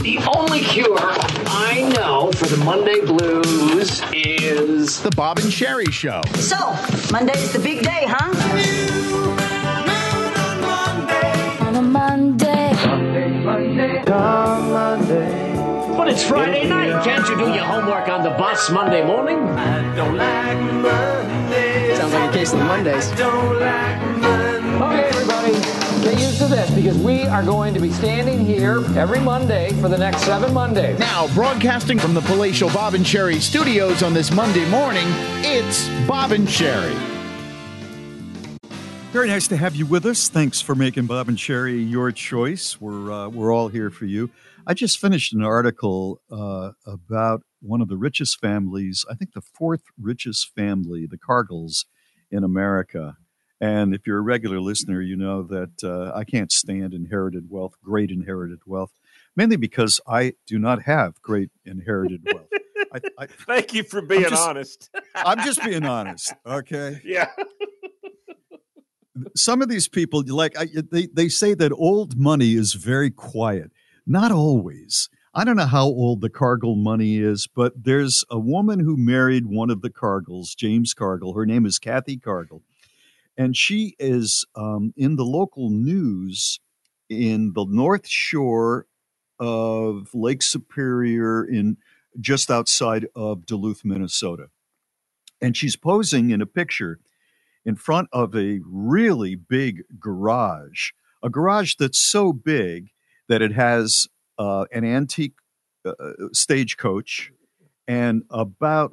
The only cure I know for the Monday blues is The Bob and Sherry Show. So, Monday's the big day, huh? On a Monday. But it's Friday night. Can't you do your homework on the bus Monday morning? I don't like Mondays. Sounds like a case of the Mondays. I don't like Mondays. Okay, everybody, get used to this because we are going to be standing here every Monday for the next 7 Mondays. Now, broadcasting from the palatial Bob and Sherry studios on this Monday morning, it's Bob and Sherry. Very nice to have you with us. Thanks for making Bob and Sherry your choice. We're all here for you. I just finished an article about one of the richest families, I think the fourth richest family, the Cargills in America. And if you're a regular listener, you know that I can't stand inherited wealth, great inherited wealth, mainly because I do not have great inherited wealth. Thank you for being honest. I'm just being honest, okay? Yeah. Some of these people, they say that old money is very quiet. Not always. I don't know how old the Cargill money is, but there's a woman who married one of the Cargills, James Cargill. Her name is Kathy Cargill. And she is in the local news in the North Shore of Lake Superior, in just outside of Duluth, Minnesota. And she's posing in a picture in front of a really big garage, a garage that's so big that it has an antique stagecoach and about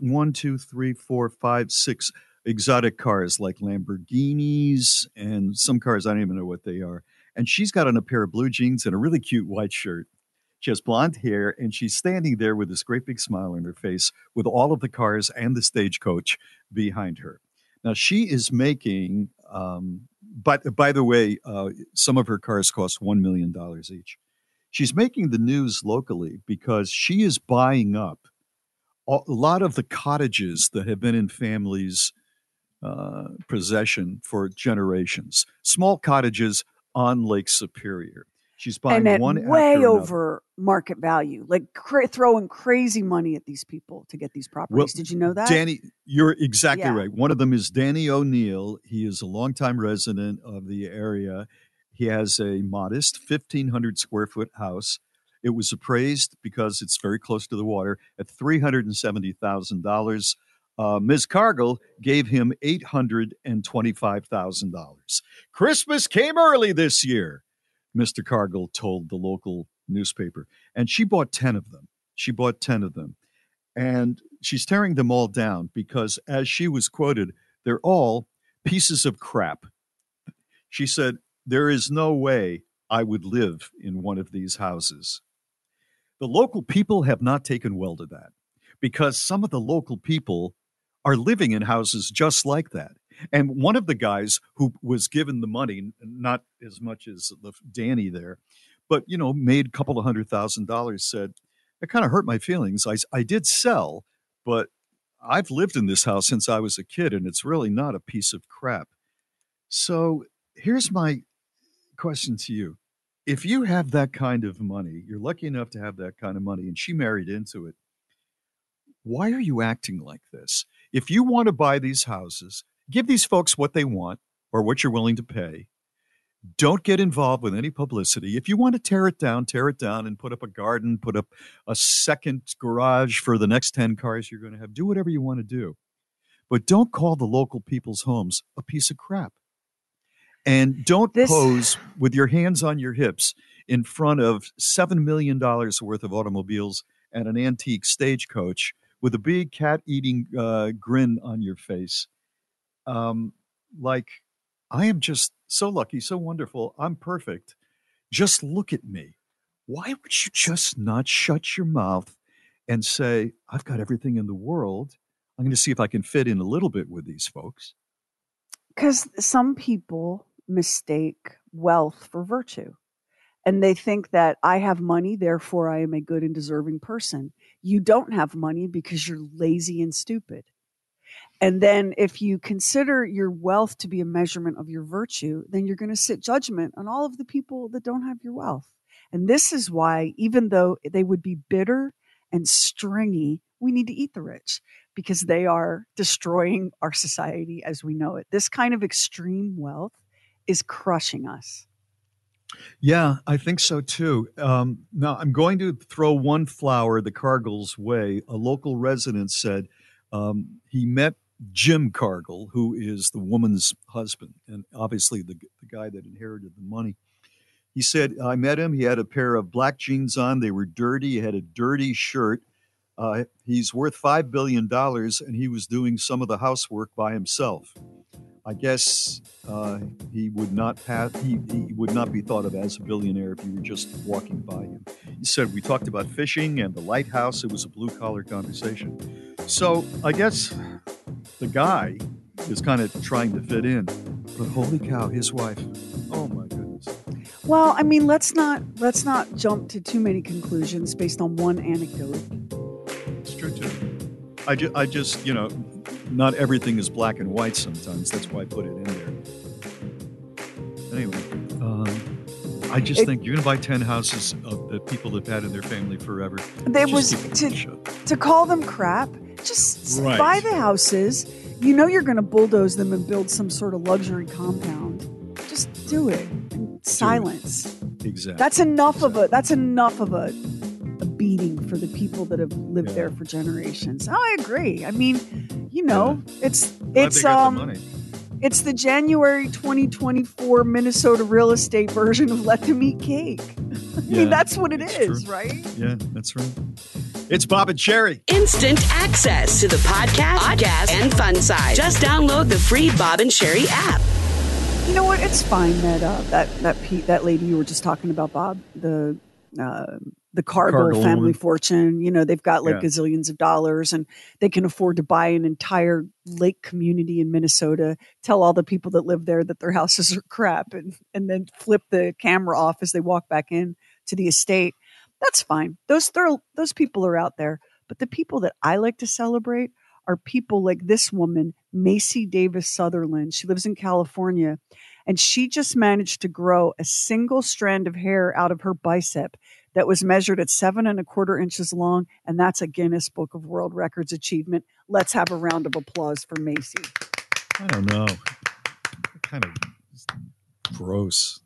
6 exotic cars like Lamborghinis and some cars I don't even know what they are. And she's got on a pair of blue jeans and a really cute white shirt. She has blonde hair, and she's standing there with this great big smile on her face with all of the cars and the stagecoach behind her. Now, she is making, but by the way, some of her cars cost $1 million each. She's making the news locally because she is buying up a lot of the cottages that have been in families' possession for generations. Small cottages on Lake Superior. She's buying and one way after over market value, like throwing crazy money at these people to get these properties. Well, did you know that? Danny, you're exactly Yeah. right. One of them is Danny O'Neill. He is a longtime resident of the area. He has a modest 1,500 square foot house. It was appraised because it's very close to the water at $370,000. Ms. Cargill gave him $825,000. Christmas came early this year, Mr. Cargill told the local newspaper. And she bought 10 of them. And she's tearing them all down because, as she was quoted, they're all pieces of crap. She said, "There is no way I would live in one of these houses." The local people have not taken well to that because some of the local people are living in houses just like that. And one of the guys who was given the money, not as much as Danny there, but, made a couple of $100,000, said, "It kind of hurt my feelings. I did sell, but I've lived in this house since I was a kid, and it's really not a piece of crap." So here's my question to you. If you have that kind of money, you're lucky enough to have that kind of money, and she married into it, why are you acting like this? If you want to buy these houses, give these folks what they want or what you're willing to pay. Don't get involved with any publicity. If you want to tear it down and put up a garden, put up a second garage for the next 10 cars you're going to have. Do whatever you want to do. But don't call the local people's homes a piece of crap. And don't pose with your hands on your hips in front of $7 million worth of automobiles and an antique stagecoach with a big cat-eating grin on your face. Like, I am just so lucky, so wonderful. I'm perfect. Just look at me. Why would you just not shut your mouth and say, "I've got everything in the world. I'm going to see if I can fit in a little bit with these folks"? Because some people mistake wealth for virtue. And they think that I have money, therefore I am a good and deserving person. You don't have money because you're lazy and stupid. And then if you consider your wealth to be a measurement of your virtue, then you're going to sit judgment on all of the people that don't have your wealth. And this is why, even though they would be bitter and stringy, we need to eat the rich because they are destroying our society as we know it. This kind of extreme wealth is crushing us. Yeah, I think so too. Now, I'm going to throw one flower the Cargill's way. A local resident said he met Jim Cargill, who is the woman's husband, and obviously the guy that inherited the money. He said, I met him. He had a pair of black jeans on. They were dirty. He had a dirty shirt. He's worth $5 billion, and he was doing some of the housework by himself. I guess he would not he would not be thought of as a billionaire if you were just walking by him. He said, we talked about fishing and the lighthouse. It was a blue-collar conversation. So I guess the guy is kind of trying to fit in. But holy cow, his wife, oh my goodness. Well, I mean, let's not jump to too many conclusions based on one anecdote. It's true, too. I just, not everything is black and white sometimes. That's why I put it in there. Anyway, I just think you're going to buy 10 houses that people have had in their family forever. To call them crap, just Right. buy the houses. You know you're going to bulldoze them and build some sort of luxury compound. Just do it in silence. Exactly. That's enough of a beating for the people that have lived there for generations. Oh, I agree. I mean, it's it's the January 2024 Minnesota real estate version of Let Them Eat Cake. I mean, that's what it is, true. right? Yeah, that's right. It's Bob and Sherry. Instant access to the podcast, and fun side. Just download the free Bob and Sherry app. You know what? It's fine that lady you were just talking about, Bob, the Cargill family woman. fortune. They've got gazillions of dollars and they can afford to buy an entire lake community in Minnesota, tell all the people that live there that their houses are crap and then flip the camera off as they walk back in to the estate. That's fine. Those people are out there. But the people that I like to celebrate are people like this woman, Macy Davis Sutherland. She lives in California, and she just managed to grow a single strand of hair out of her bicep that was measured at 7¼ inches long, and that's a Guinness Book of World Records achievement. Let's have a round of applause for Macy. I don't know. Kind of gross.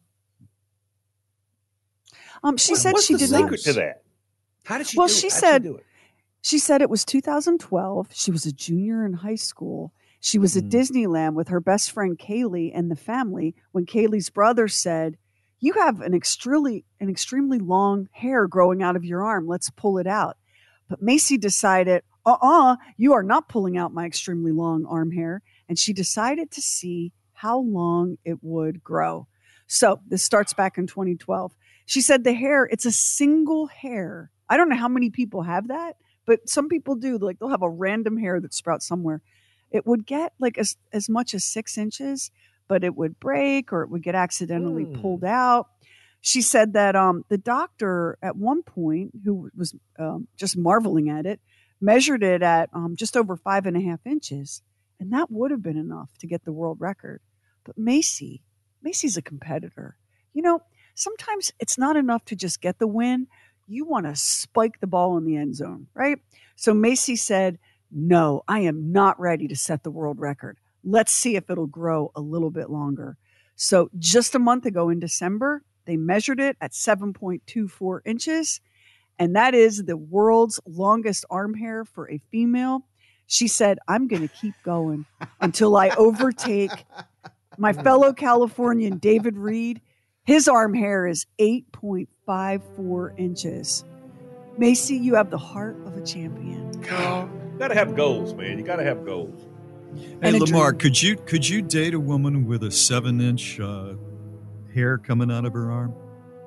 She said What's she the did secret not. to that? How did she Well, do it? she How'd said do it? She said it was 2012. She was a junior in high school. She was at Disneyland with her best friend Kaylee and the family when Kaylee's brother said, "You have an extremely long hair growing out of your arm. Let's pull it out." But Macy decided, you are not pulling out my extremely long arm hair. And she decided to see how long it would grow. So this starts back in 2012. She said the hair, it's a single hair. I don't know how many people have that, but some people do. Like they'll have a random hair that sprouts somewhere. It would get like as much as 6 inches, but it would break or it would get accidentally pulled out. She said that the doctor at one point, who was just marveling at it, measured it at just over 5.5 inches. And that would have been enough to get the world record. But Macy's a competitor. Sometimes it's not enough to just get the win. You want to spike the ball in the end zone, right? So Macy said, no, I am not ready to set the world record. Let's see if it'll grow a little bit longer. So just a month ago in December, they measured it at 7.24 inches. And that is the world's longest arm hair for a female. She said, I'm going to keep going until I overtake my fellow Californian, David Reed. His arm hair is 8.54 inches. Macy, you have the heart of a champion. You gotta have goals, man. You gotta have goals. Hey, Lamar, could you date a woman with a 7-inch hair coming out of her arm?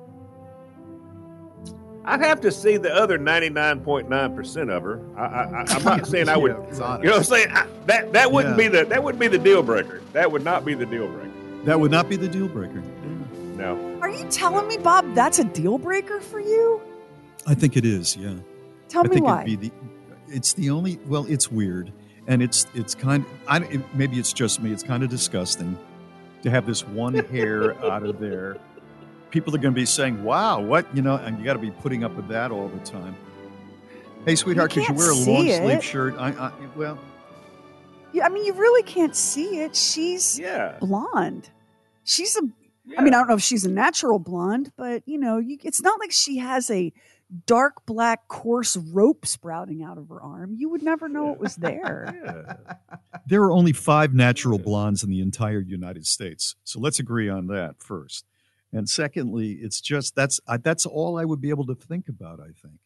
I'd have to see the other 99.9% of her. I'm not saying I would. You know what I'm saying? That wouldn't be the deal breaker. That would not be the deal breaker. That would not be the deal breaker. No. Are you telling me, Bob, that's a deal breaker for you? I think it is. Yeah. Tell me why. It's the only. Well, it's weird, and it's kind of. Maybe it's just me. It's kind of disgusting to have this one hair out of there. people are going to be saying, wow, what, and you got to be putting up with that all the time. Hey, sweetheart, could you wear a long sleeve shirt? Well. Yeah, I mean, you really can't see it. She's blonde. She's I mean, I don't know if she's a natural blonde, but, it's not like she has a dark black coarse rope sprouting out of her arm. You would never know it was there. There are only 5 natural blondes in the entire United States. So let's agree on that first. And secondly, it's just that's all I would be able to think about, I think.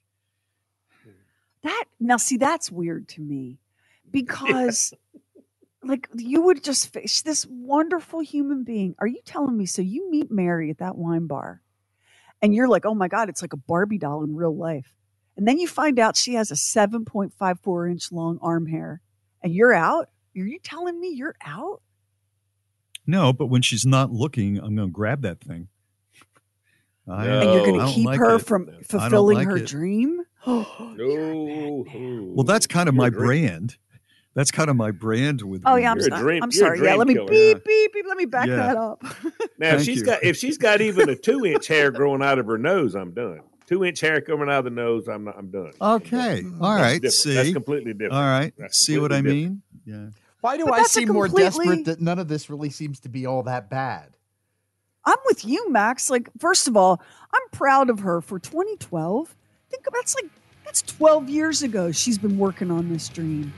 That's weird to me because like you would just face this wonderful human being. Are you telling me? So you meet Mary at that wine bar and you're like, oh my God, it's like a Barbie doll in real life. And then you find out she has a 7.54 inch long arm hair and you're out. Are you telling me you're out? No, but when she's not looking, I'm going to grab that thing. And you're going to keep her from fulfilling her dream? No. Well, that's kind of my brand. That's kind of my brand with. Oh yeah, I'm sorry. Yeah, let me beep. Let me back that up. Now, if she's got even a 2-inch hair growing out of her nose, I'm done. 2-inch hair coming out of the nose, I'm done. Okay, all right. See, that's completely different. All right, see what I mean? Yeah. Why do I seem more desperate that none of this really seems to be all that bad? I'm with you, Max. Like, first of all, I'm proud of her for 2012. Think about that's 12 years ago she's been working on this dream.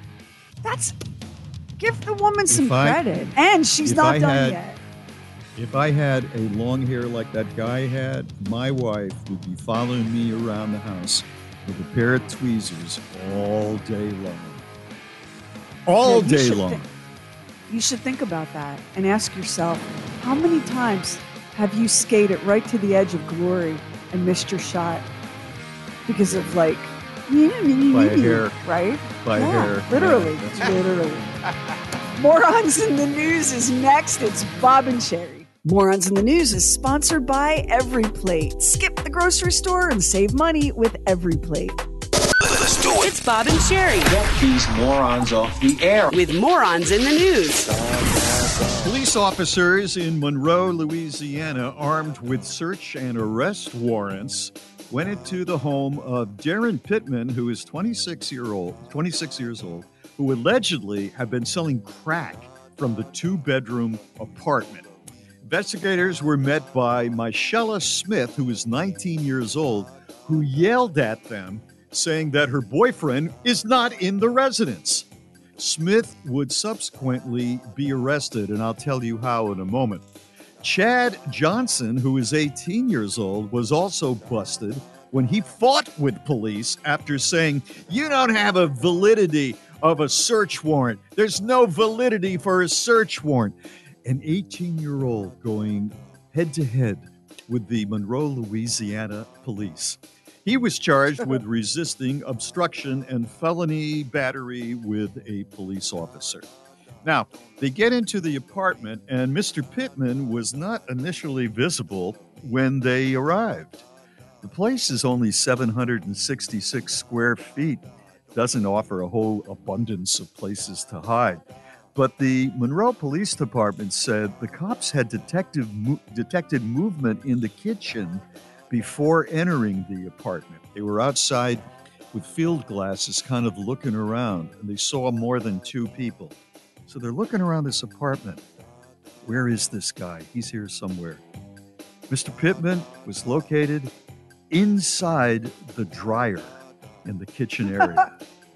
Give the woman some credit. And she's not done yet. If I had a long hair like that guy had, my wife would be following me around the house with a pair of tweezers all day long. All day long. You should think about that and ask yourself, how many times have you skated right to the edge of glory and missed your shot because of by a hair, right? By a hair, literally, yeah, literally. Morons in the News is next. It's Bob and Sherry. Morons in the News is sponsored by EveryPlate. Skip the grocery store and save money with EveryPlate. Let's do it. It's Bob and Sherry. Get these morons off the air. With Morons in the News. Police officers in Monroe, Louisiana, armed with search and arrest warrants, went into the home of Darren Pittman, who is 26 years old, who allegedly had been selling crack from the 2-bedroom apartment. Investigators were met by Michelle Smith, who is 19 years old, who yelled at them, saying that her boyfriend is not in the residence. Smith would subsequently be arrested, and I'll tell you how in a moment. Chad Johnson, who is 18 years old, was also busted when he fought with police after saying, "You don't have a validity of a search warrant. There's no validity for a search warrant." An 18-year-old going head-to-head with the Monroe, Louisiana police. He was charged with resisting obstruction and felony battery with a police officer. Now, they get into the apartment, and Mr. Pittman was not initially visible when they arrived. The place is only 766 square feet. Doesn't offer a whole abundance of places to hide. But the Monroe Police Department said the cops had detected movement in the kitchen before entering the apartment. They were outside with field glasses kind of looking around, and they saw more than 2 people. So they're looking around this apartment. Where is this guy? He's here somewhere. Mr. Pittman was located inside the dryer in the kitchen area.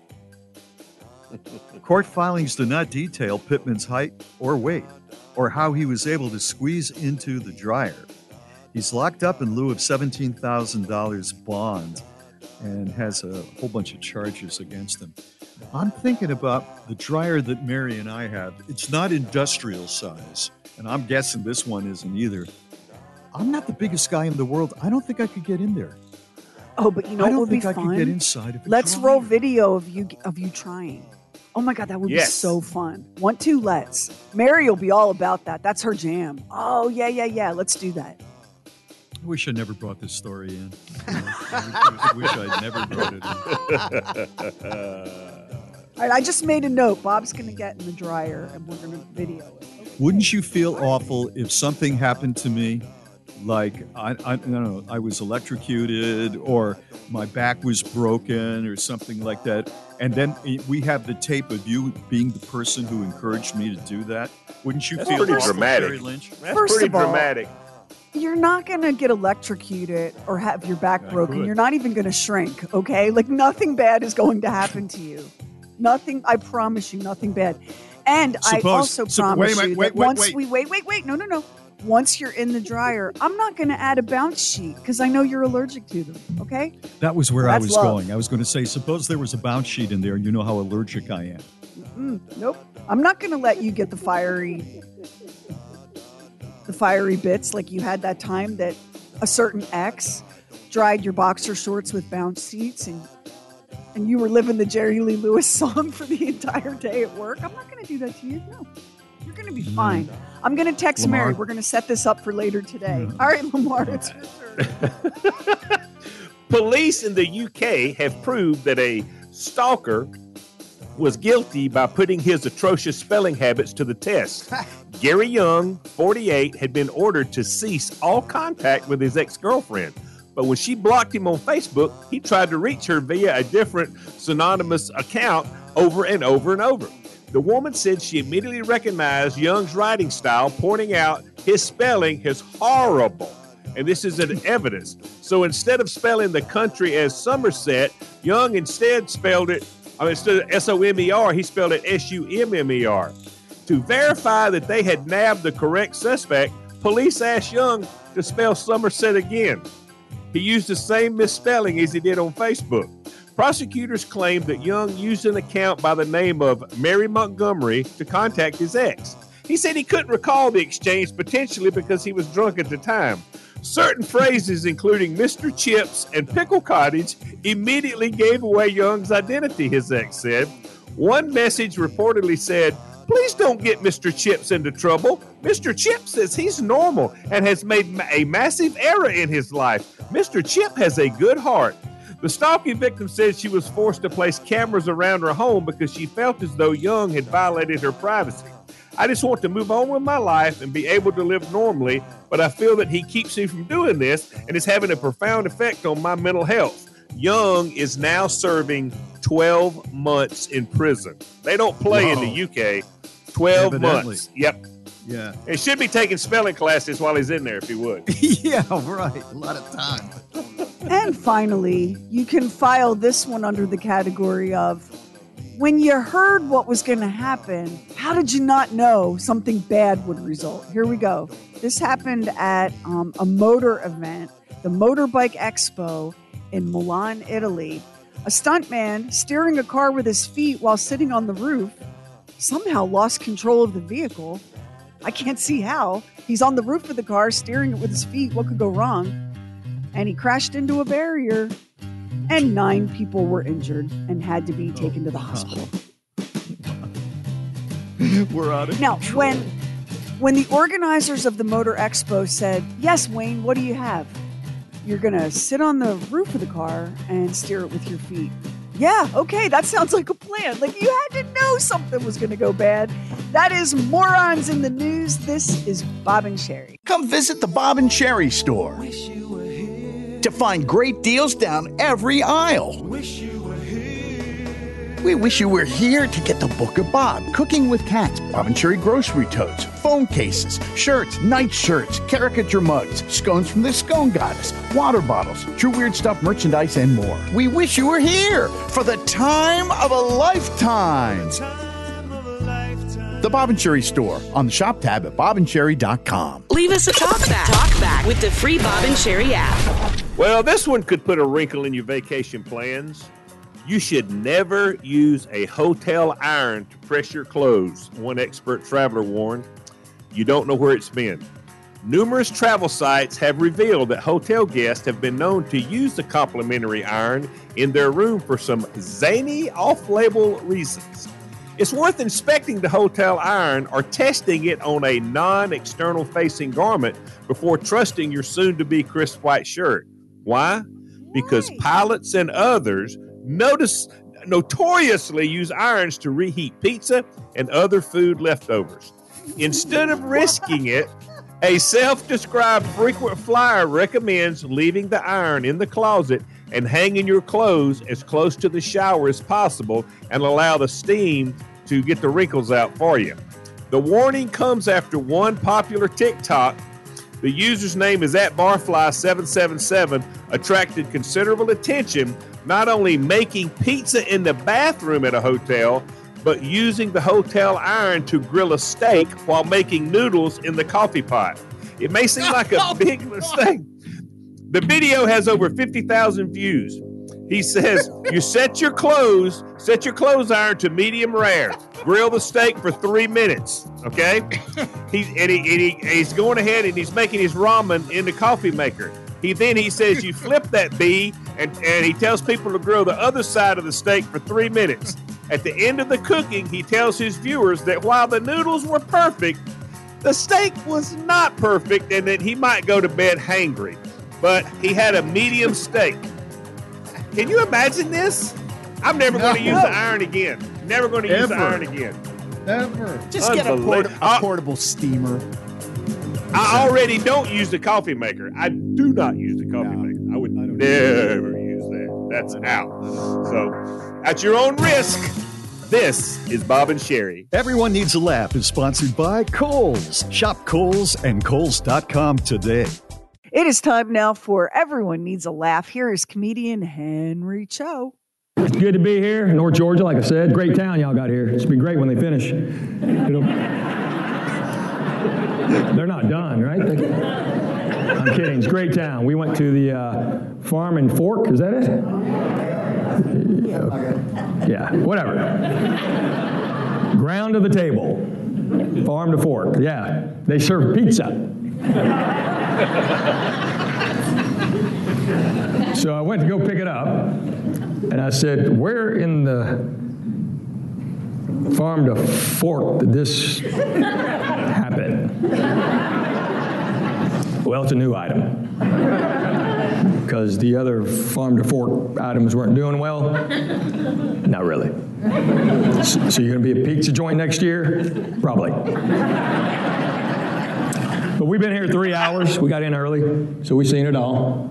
Court filings do not detail Pittman's height or weight, or how he was able to squeeze into the dryer. He's locked up in lieu of $17,000 bond and has a whole bunch of charges against him. I'm thinking about the dryer that Mary and I have. It's not industrial size, and I'm guessing this one isn't either. I'm not the biggest guy in the world. I don't think I could get in there. Oh, but you know what would be fun? I don't think I could get inside of it. Let's roll video of you trying. Oh my God, that would be so fun. 1, 2, let's. Mary will be all about that. That's her jam. Oh, yeah. Let's do that. I wish I never brought this story in. I wish I'd never brought it in. All right, I just made a note. Bob's going to get in the dryer, and we're going to video it. Okay. Wouldn't you feel awful if something happened to me like I don't know, I was electrocuted or my back was broken or something like that. And then we have the tape of you being the person who encouraged me to do that. Wouldn't you feel pretty awful, dramatic. Jerry Lynch? That's First pretty of all, dramatic. You're not going to get electrocuted or have your back broken. good. You're not even going to shrink, okay? Like, nothing bad is going to happen to you. Nothing, I promise you, nothing bad. And I also promise you that once we wait. No. Once you're in the dryer, I'm not going to add a bounce sheet because I know you're allergic to them, okay? That was where I was love. going. I was going to say, suppose there was a bounce sheet in there and you know how allergic I am. Nope. I'm not going to let you get the fiery bits like you had that time that a certain ex dried your boxer shorts with bounce sheets and you were living the Jerry Lee Lewis song for the entire day at work. I'm not going to do that to you. No. You're going to be fine. I'm going to text Lamar. Mary. We're going to set this up for later today. All right, Lamar, it's your turn. Police in the UK have proved that a stalker was guilty by putting his atrocious spelling habits to the test. Gary Young, 48, had been ordered to cease all contact with his ex-girlfriend. But when she blocked him on Facebook, he tried to reach her via a different synonymous account over and over and over. The woman said she immediately recognized Young's writing style, pointing out his spelling is horrible. And this is an evidence. So instead of spelling the country as Somerset, Young instead spelled it, instead of S-O-M-E-R, he spelled it S-U-M-M-E-R. To verify that they had nabbed the correct suspect, police asked Young to spell Somerset again. He used the same misspelling as he did on Facebook. Prosecutors claimed that Young used an account by the name of Mary Montgomery to contact his ex. He said he couldn't recall the exchange, potentially because he was drunk at the time. Certain phrases, including Mr. Chips and Pickle Cottage, immediately gave away Young's identity, his ex said. One message reportedly said, "Please don't get Mr. Chips into trouble. Mr. Chip says he's normal and has made a massive error in his life. Mr. Chip has a good heart." The stalking victim said she was forced to place cameras around her home because she felt as though Young had violated her privacy. "I just want to move on with my life and be able to live normally, but I feel that he keeps me from doing this and is having a profound effect on my mental health." Young is now serving 12 months in prison. They don't play in the UK. 12 months. Yep. Yeah. He should be taking spelling classes while he's in there if he would. Yeah, right. A lot of time. And finally, you can file this one under the category of when you heard what was going to happen, how did you not know something bad would result? Here we go. This happened at a motor event, the Motorbike Expo in Milan, Italy. A stuntman steering a car with his feet while sitting on the roof somehow lost control of the vehicle. I can't see how. He's on the roof of the car steering it with his feet. What could go wrong? And he crashed into a barrier, and 9 people were injured and had to be taken to the hospital. We're out of Now, control. when the organizers of the Motor Expo said, "Yes, Wayne, what do you have?" "You're going to sit on the roof of the car and steer it with your feet." "Yeah, okay, that sounds like a plan." Like, you had to know something was going to go bad. That is Morons in the News. This is Bob and Sherry. Come visit the Bob and Sherry store to find great deals down every aisle. We wish you were here to get the Book of Bob, Cooking with Cats, Bob and Sherry grocery totes, phone cases, shirts, night shirts, caricature mugs, scones from the Scone Goddess, water bottles, True Weird Stuff merchandise, and more. We wish you were here for the time of a lifetime. The Bob and Sherry store on the shop tab at bobandcherry.com. Leave us a talk back with the free Bob and Sherry app. Well, this one could put a wrinkle in your vacation plans. You should never use a hotel iron to press your clothes, one expert traveler warned. You don't know where it's been. Numerous travel sites have revealed that hotel guests have been known to use the complimentary iron in their room for some zany off-label reasons. It's worth inspecting the hotel iron or testing it on a non-external facing garment before trusting your soon-to-be crisp white shirt. Why? Because pilots and others notoriously use irons to reheat pizza and other food leftovers. Instead of risking it, A self-described frequent flyer recommends leaving the iron in the closet and hanging your clothes as close to the shower as possible and allow the steam to get the wrinkles out for you. The warning comes after one popular TikTok, the user's name is @barfly777, attracted considerable attention, not only making pizza in the bathroom at a hotel, but using the hotel iron to grill a steak while making noodles in the coffee pot. It may seem like a big mistake. The video has over 50,000 views. He says, you set your clothes iron to medium rare. Grill the steak for 3 minutes, okay? He's going ahead and he's making his ramen in the coffee maker. He says you flip that bee and he tells people to grill the other side of the steak for 3 minutes. At the end of the cooking, he tells his viewers that while the noodles were perfect, the steak was not perfect and that he might go to bed hangry. But he had a medium steak. Can you imagine this? I'm never going to use the iron again. Never going to use the iron again. Ever. Just get a portable steamer. I already don't use the coffee maker. I do not use the coffee maker. I would never use that. That's out. So, at your own risk, this is Bob and Sherry. Everyone Needs a Laugh is sponsored by Kohl's. Shop Kohl's and Kohl's.com today. It is time now for Everyone Needs a Laugh. Here is comedian Henry Cho. It's good to be here in North Georgia, like I said. Great town y'all got here. It's be great when they finish. They're not done, right? I'm kidding. It's a great town. We went to the Farm and Fork. Is that it? Yeah, whatever. Ground to the table. Farm to Fork. Yeah, they serve pizza. So I went to go pick it up, and I said, where in the Farm to Fork did this happen? Well, it's a new item, because the other Farm to Fork items weren't doing well. Not really. So you're going to be a pizza joint next year? Probably. But we've been here 3 hours. We got in early, so we've seen it all.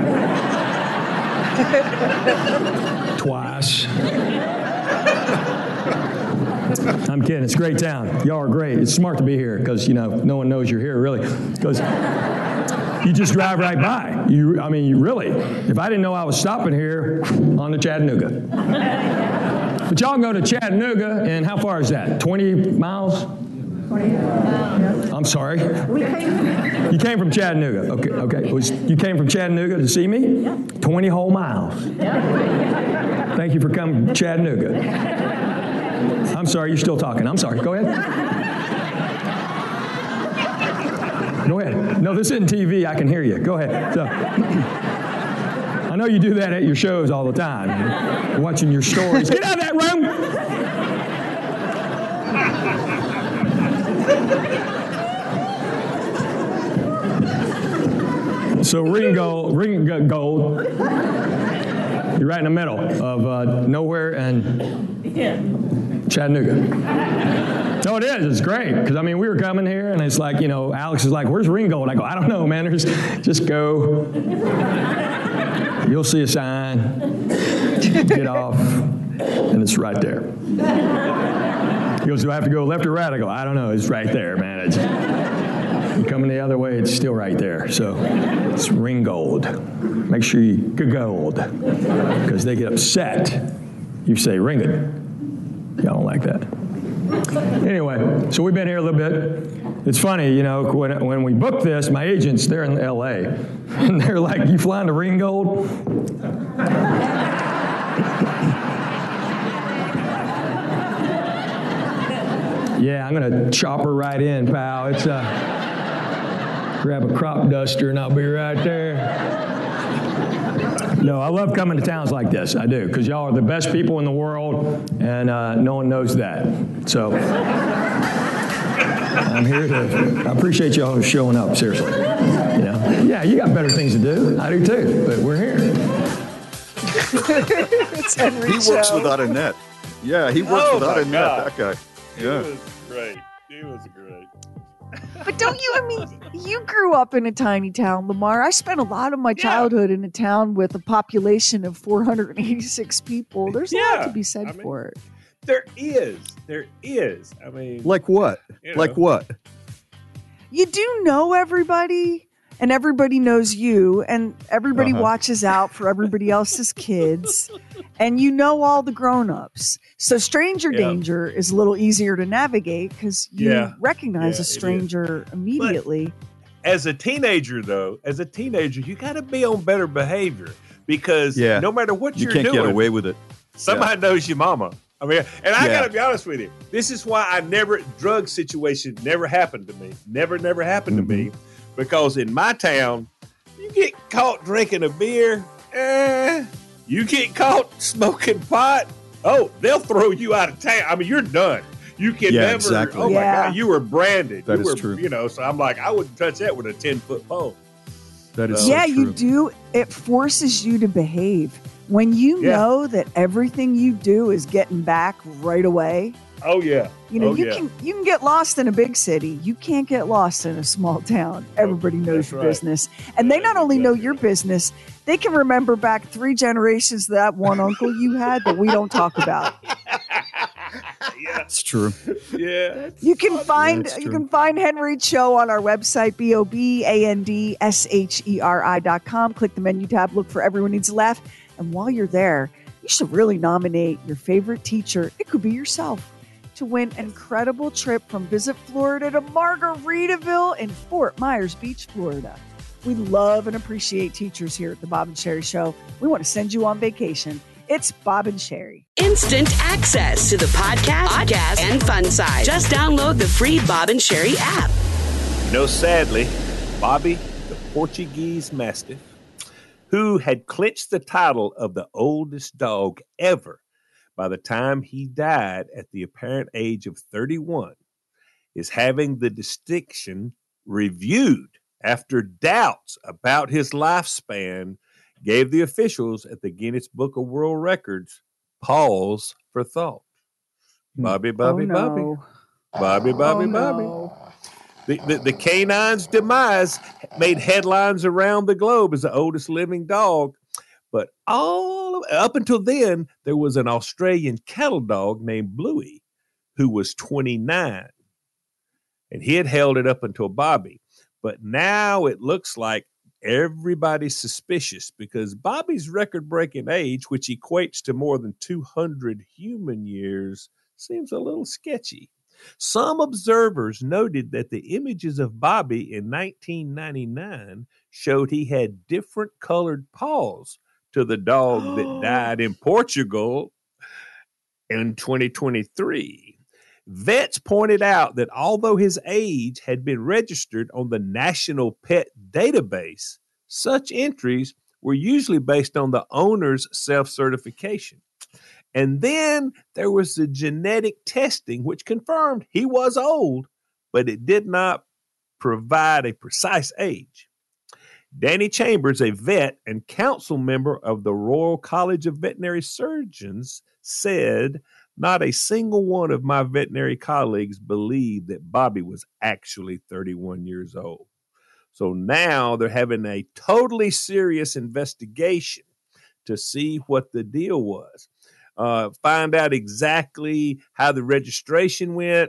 Twice. I'm kidding. It's a great town. Y'all are great. It's smart to be here because, no one knows you're here, really. Because you just drive right by. You really. If I didn't know I was stopping here on the Chattanooga. But y'all go to Chattanooga, and how far is that? 20 miles? I'm sorry. You came from Chattanooga. Okay. You came from Chattanooga to see me? Yeah. 20 whole miles. Yeah. Thank you for coming from Chattanooga. I'm sorry, you're still talking. I'm sorry. Go ahead. Go ahead. No, this isn't TV. I can hear you. Go ahead. So, I know you do that at your shows all the time. Watching your stories. Get out of that room! So Ringgold, you're right in the middle of nowhere and Chattanooga. No, it is. It's great. Because, we were coming here, and it's like, Alex is like, where's Ringgold? I go, I don't know, man. Just go. You'll see a sign. Get off. And it's right there. He goes, do I have to go left or right? I go, I don't know. It's right there, man. You're coming the other way, it's still right there. So it's Ringgold. Make sure you gold, because they get upset. You say Ringgold. Y'all don't like that. Anyway, so we've been here a little bit. It's funny, when we booked this, my agents, they're in L.A., and they're like, you flying to Ringgold? Yeah, I'm going to chop her right in, pal. It's grab a crop duster and I'll be right there. No, I love coming to towns like this. I do, because y'all are the best people in the world, and no one knows that. So I'm here I appreciate y'all showing up, seriously. Yeah, you got better things to do. I do too, but we're here. It's Henry He works without a net. Yeah, he works without a net, that guy. Yeah. He was great. But don't you, I mean, you grew up in a tiny town, Lamar. I spent a lot of my childhood in a town with a population of 486 people. There's a lot to be said for it. There is. I mean, like what? Like what? You do know everybody, and everybody knows you, and everybody watches out for everybody else's kids, and you know all the grown-ups. So stranger danger is a little easier to navigate because you recognize a stranger immediately. But as a teenager, you got to be on better behavior because no matter what you're doing, you can't get away with it. Somebody knows your mama. I mean, and I got to be honest with you. This is why drug situation never happened to me. Never happened to me. Because in my town, you get caught drinking a beer, you get caught smoking pot, they'll throw you out of town. I mean, you're done. You can never, exactly. my God, you were branded. That is true. So I'm like, I wouldn't touch that with a 10-foot pole. That is so true. You do. It forces you to behave. When you know that everything you do is getting back right away. Oh, yeah. You can get lost in a big city. You can't get lost in a small town. Everybody knows your business. And they not only know your business, they can remember back 3 generations of that one uncle you had that we don't talk about. It's true. Yeah. You can find Henry Cho on our website, BOBANDSHERI.com. Click the menu tab, look for Everyone Needs a Laugh. And while you're there, you should really nominate your favorite teacher. It could be yourself, to win an incredible trip from Visit Florida to Margaritaville in Fort Myers Beach, Florida. We love and appreciate teachers here at the Bob and Sherry Show. We want to send you on vacation. It's Bob and Sherry. Instant access to the podcast, and fun side. Just download the free Bob and Sherry app. Sadly, Bobby, the Portuguese Mastiff, who had clinched the title of the oldest dog ever by the time he died at the apparent age of 31, is having the distinction reviewed after doubts about his lifespan gave the officials at the Guinness Book of World Records pause for thought. Bobby. The canine's demise made headlines around the globe as the oldest living dog. But up until then, there was an Australian cattle dog named Bluey who was 29. And he had held it up until Bobby. But now it looks like everybody's suspicious because Bobby's record-breaking age, which equates to more than 200 human years, seems a little sketchy. Some observers noted that the images of Bobby in 1999 showed he had different colored paws to the dog that died in Portugal in 2023. Vets pointed out that although his age had been registered on the National Pet Database, such entries were usually based on the owner's self-certification. And then there was the genetic testing, which confirmed he was old, but it did not provide a precise age. Danny Chambers, a vet and council member of the Royal College of Veterinary Surgeons, said, "Not a single one of my veterinary colleagues believed that Bobby was actually 31 years old." So now they're having a totally serious investigation to see what the deal was. Find out exactly how the registration went,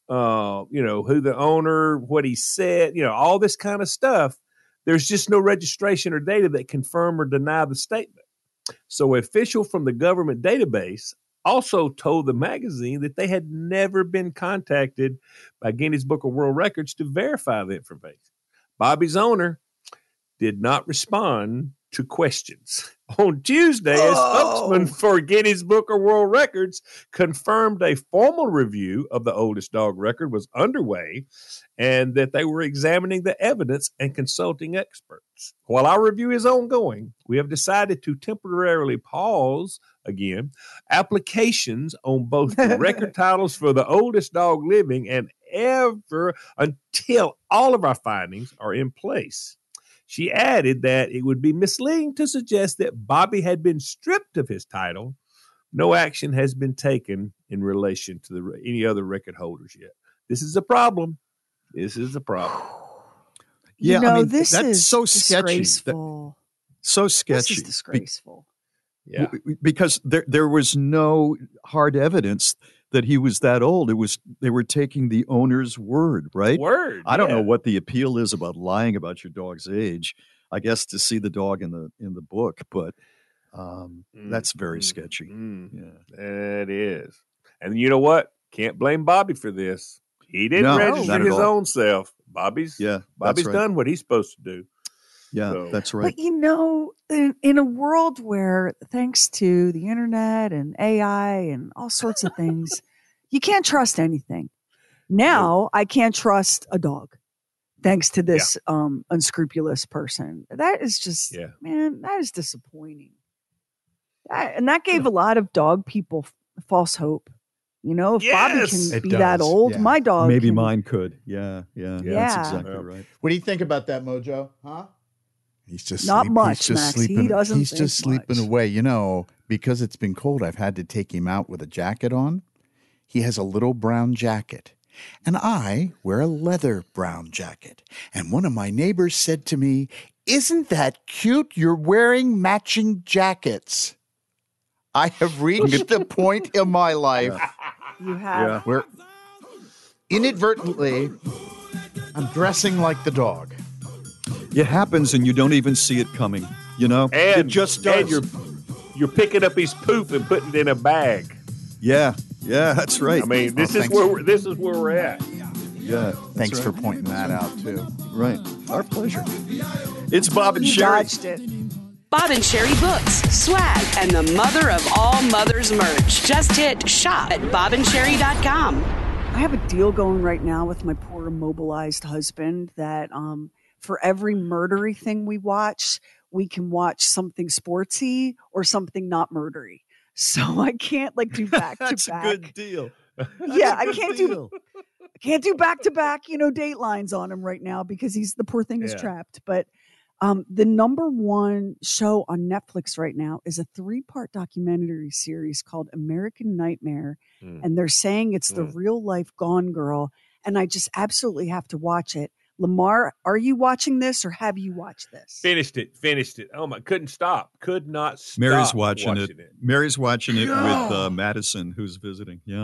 who the owner, what he said, all this kind of stuff. There's just no registration or data that confirm or deny the statement. So an official from the government database also told the magazine that they had never been contacted by Guinness Book of World Records to verify the information. Bobby's owner did not respond to questions. On Tuesday, a spokesman for Guinness Book of World Records confirmed a formal review of the oldest dog record was underway and that they were examining the evidence and consulting experts. While our review is ongoing, we have decided to temporarily pause again applications on both the record titles for the oldest dog living and ever until all of our findings are in place. She added that it would be misleading to suggest that Bobby had been stripped of his title. No action has been taken in relation to any other record holders yet. This is a problem. This is the problem. Yeah, I mean, this that's is so sketchy. disgraceful. So sketchy. This is disgraceful. Yeah. Because there was no hard evidence that he was that old. They were taking the owner's word, right? I don't know what the appeal is about lying about your dog's age. I guess to see the dog in the book, but that's very sketchy. Yeah, it is. And you know what? Can't blame Bobby for this. He didn't register his own self. Bobby's done what he's supposed to do. Yeah, that's right. But in a world where, thanks to the internet and AI and all sorts of things, you can't trust anything. Now I can't trust a dog, thanks to this unscrupulous person. That is just, man, that is disappointing. And that gave a lot of dog people false hope. If Bobby can be that old, my dog maybe mine could. Yeah, that's exactly right. What do you think about that, Mojo? Huh? He's just not much. He's just Max. sleeping. He doesn't. He's just sleeping away. Because it's been cold, I've had to take him out with a jacket on. He has a little brown jacket, and I wear a leather brown jacket. And one of my neighbors said to me, "Isn't that cute? You're wearing matching jackets." I have reached the point in my life you have where inadvertently I'm dressing like the dog. It happens, and you don't even see it coming. And it just does. And you're picking up his poop and putting it in a bag. Yeah, that's right. I mean, this is where we're at. Yeah, thanks for pointing that out too. Right, our pleasure. It's Bob and You Sherry. dodged it. Bob and Sherry books, swag, and the mother of all mothers merch. Just hit shop at bobandSherry.com. I have a deal going right now with my poor immobilized husband that for every murdery thing we watch, we can watch something sportsy or something not murdery. So I can't do back to back. That's a good deal. I can't do back to back, datelines on him right now because the poor thing is trapped. But the number one show on Netflix right now is a 3-part documentary series called American Nightmare. And they're saying it's the real life Gone Girl. And I just absolutely have to watch it. Lamar, are you watching this or have you watched this? Finished it. Oh my, could not stop. Mary's watching it. Mary's watching it with Madison, who's visiting. Yeah.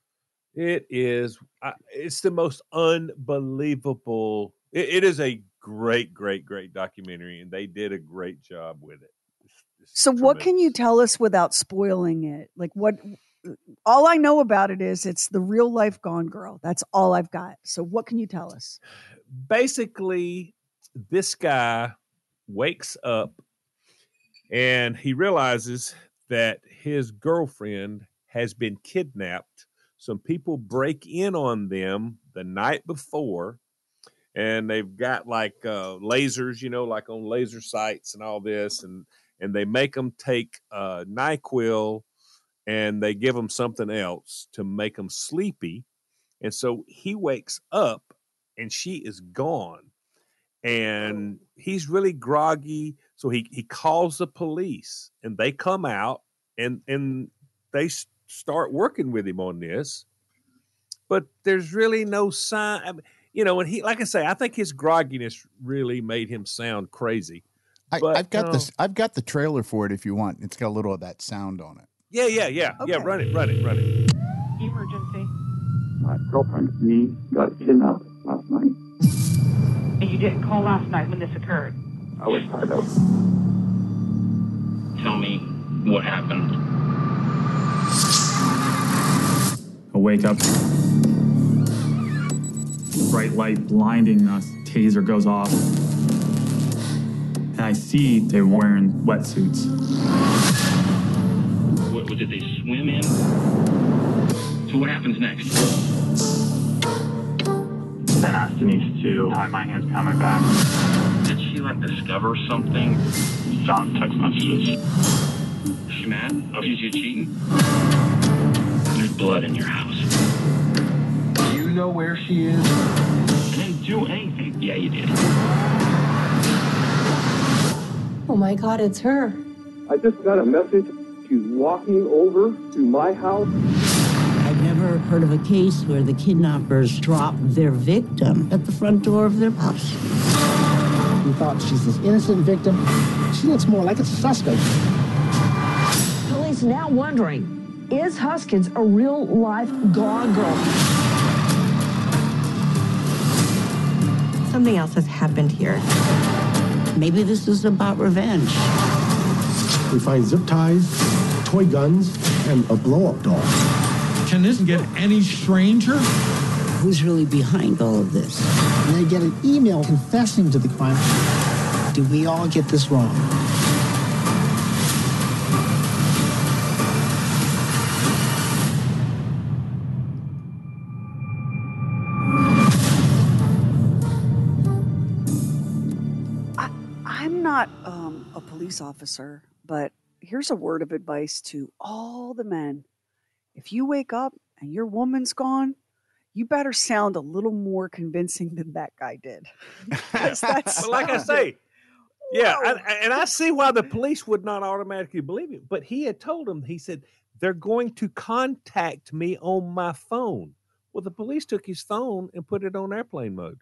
It is. It's the most unbelievable. It is a great documentary, and they did a great job with it. It's so what can you tell us without spoiling it? All I know about it is it's the real life Gone Girl. That's all I've got. So what can you tell us? Basically, this guy wakes up and he realizes that his girlfriend has been kidnapped. Some people break in on them the night before, and they've got lasers, like on laser sights and all this, and they make them take NyQuil, and they give them something else to make them sleepy. And so he wakes up and she is gone, and he's really groggy. So he calls the police, and they come out and they start working with him on this, but there's really no sign. And he, like I say, I think his grogginess really made him sound crazy. I've got this. I've got the trailer for it if you want. It's got a little of that sound on it. Yeah. Okay. Yeah, run it. Emergency. My girlfriend and me got kidnapped last night. And you didn't call last night when this occurred? I was tied up. Tell me what happened. I wake up. Bright light blinding us. Taser goes off. And I see they're wearing wetsuits. What did they swim in? So what happens next? Then Aston needs to tie my hands behind my back. Did she discover something? Found text messages. Is she mad? Accuse you of cheating? There's blood in your house. Do you know where she is? I didn't do anything. Yeah, you did. Oh my God, it's her. I just got a message. She's walking over to my house. I Never heard of a case where the kidnappers drop their victim at the front door of their house. We thought she's this innocent victim. She looks more like a suspect. Police now wondering, is Huskins a real-life Gone Girl? Something else has happened here. Maybe this is about revenge. We find zip ties, toy guns, and a blow-up doll. Can this get any stranger? Who's really behind all of this? And they get an email confessing to the crime. Do we all get this wrong? I'm not a police officer, but here's a word of advice to all the men. If you wake up and your woman's gone, you better sound a little more convincing than that guy did. But like I say, yeah, and I see why the police would not automatically believe it. But he had told them, he said, they're going to contact me on my phone. Well, the police took his phone and put it on airplane mode.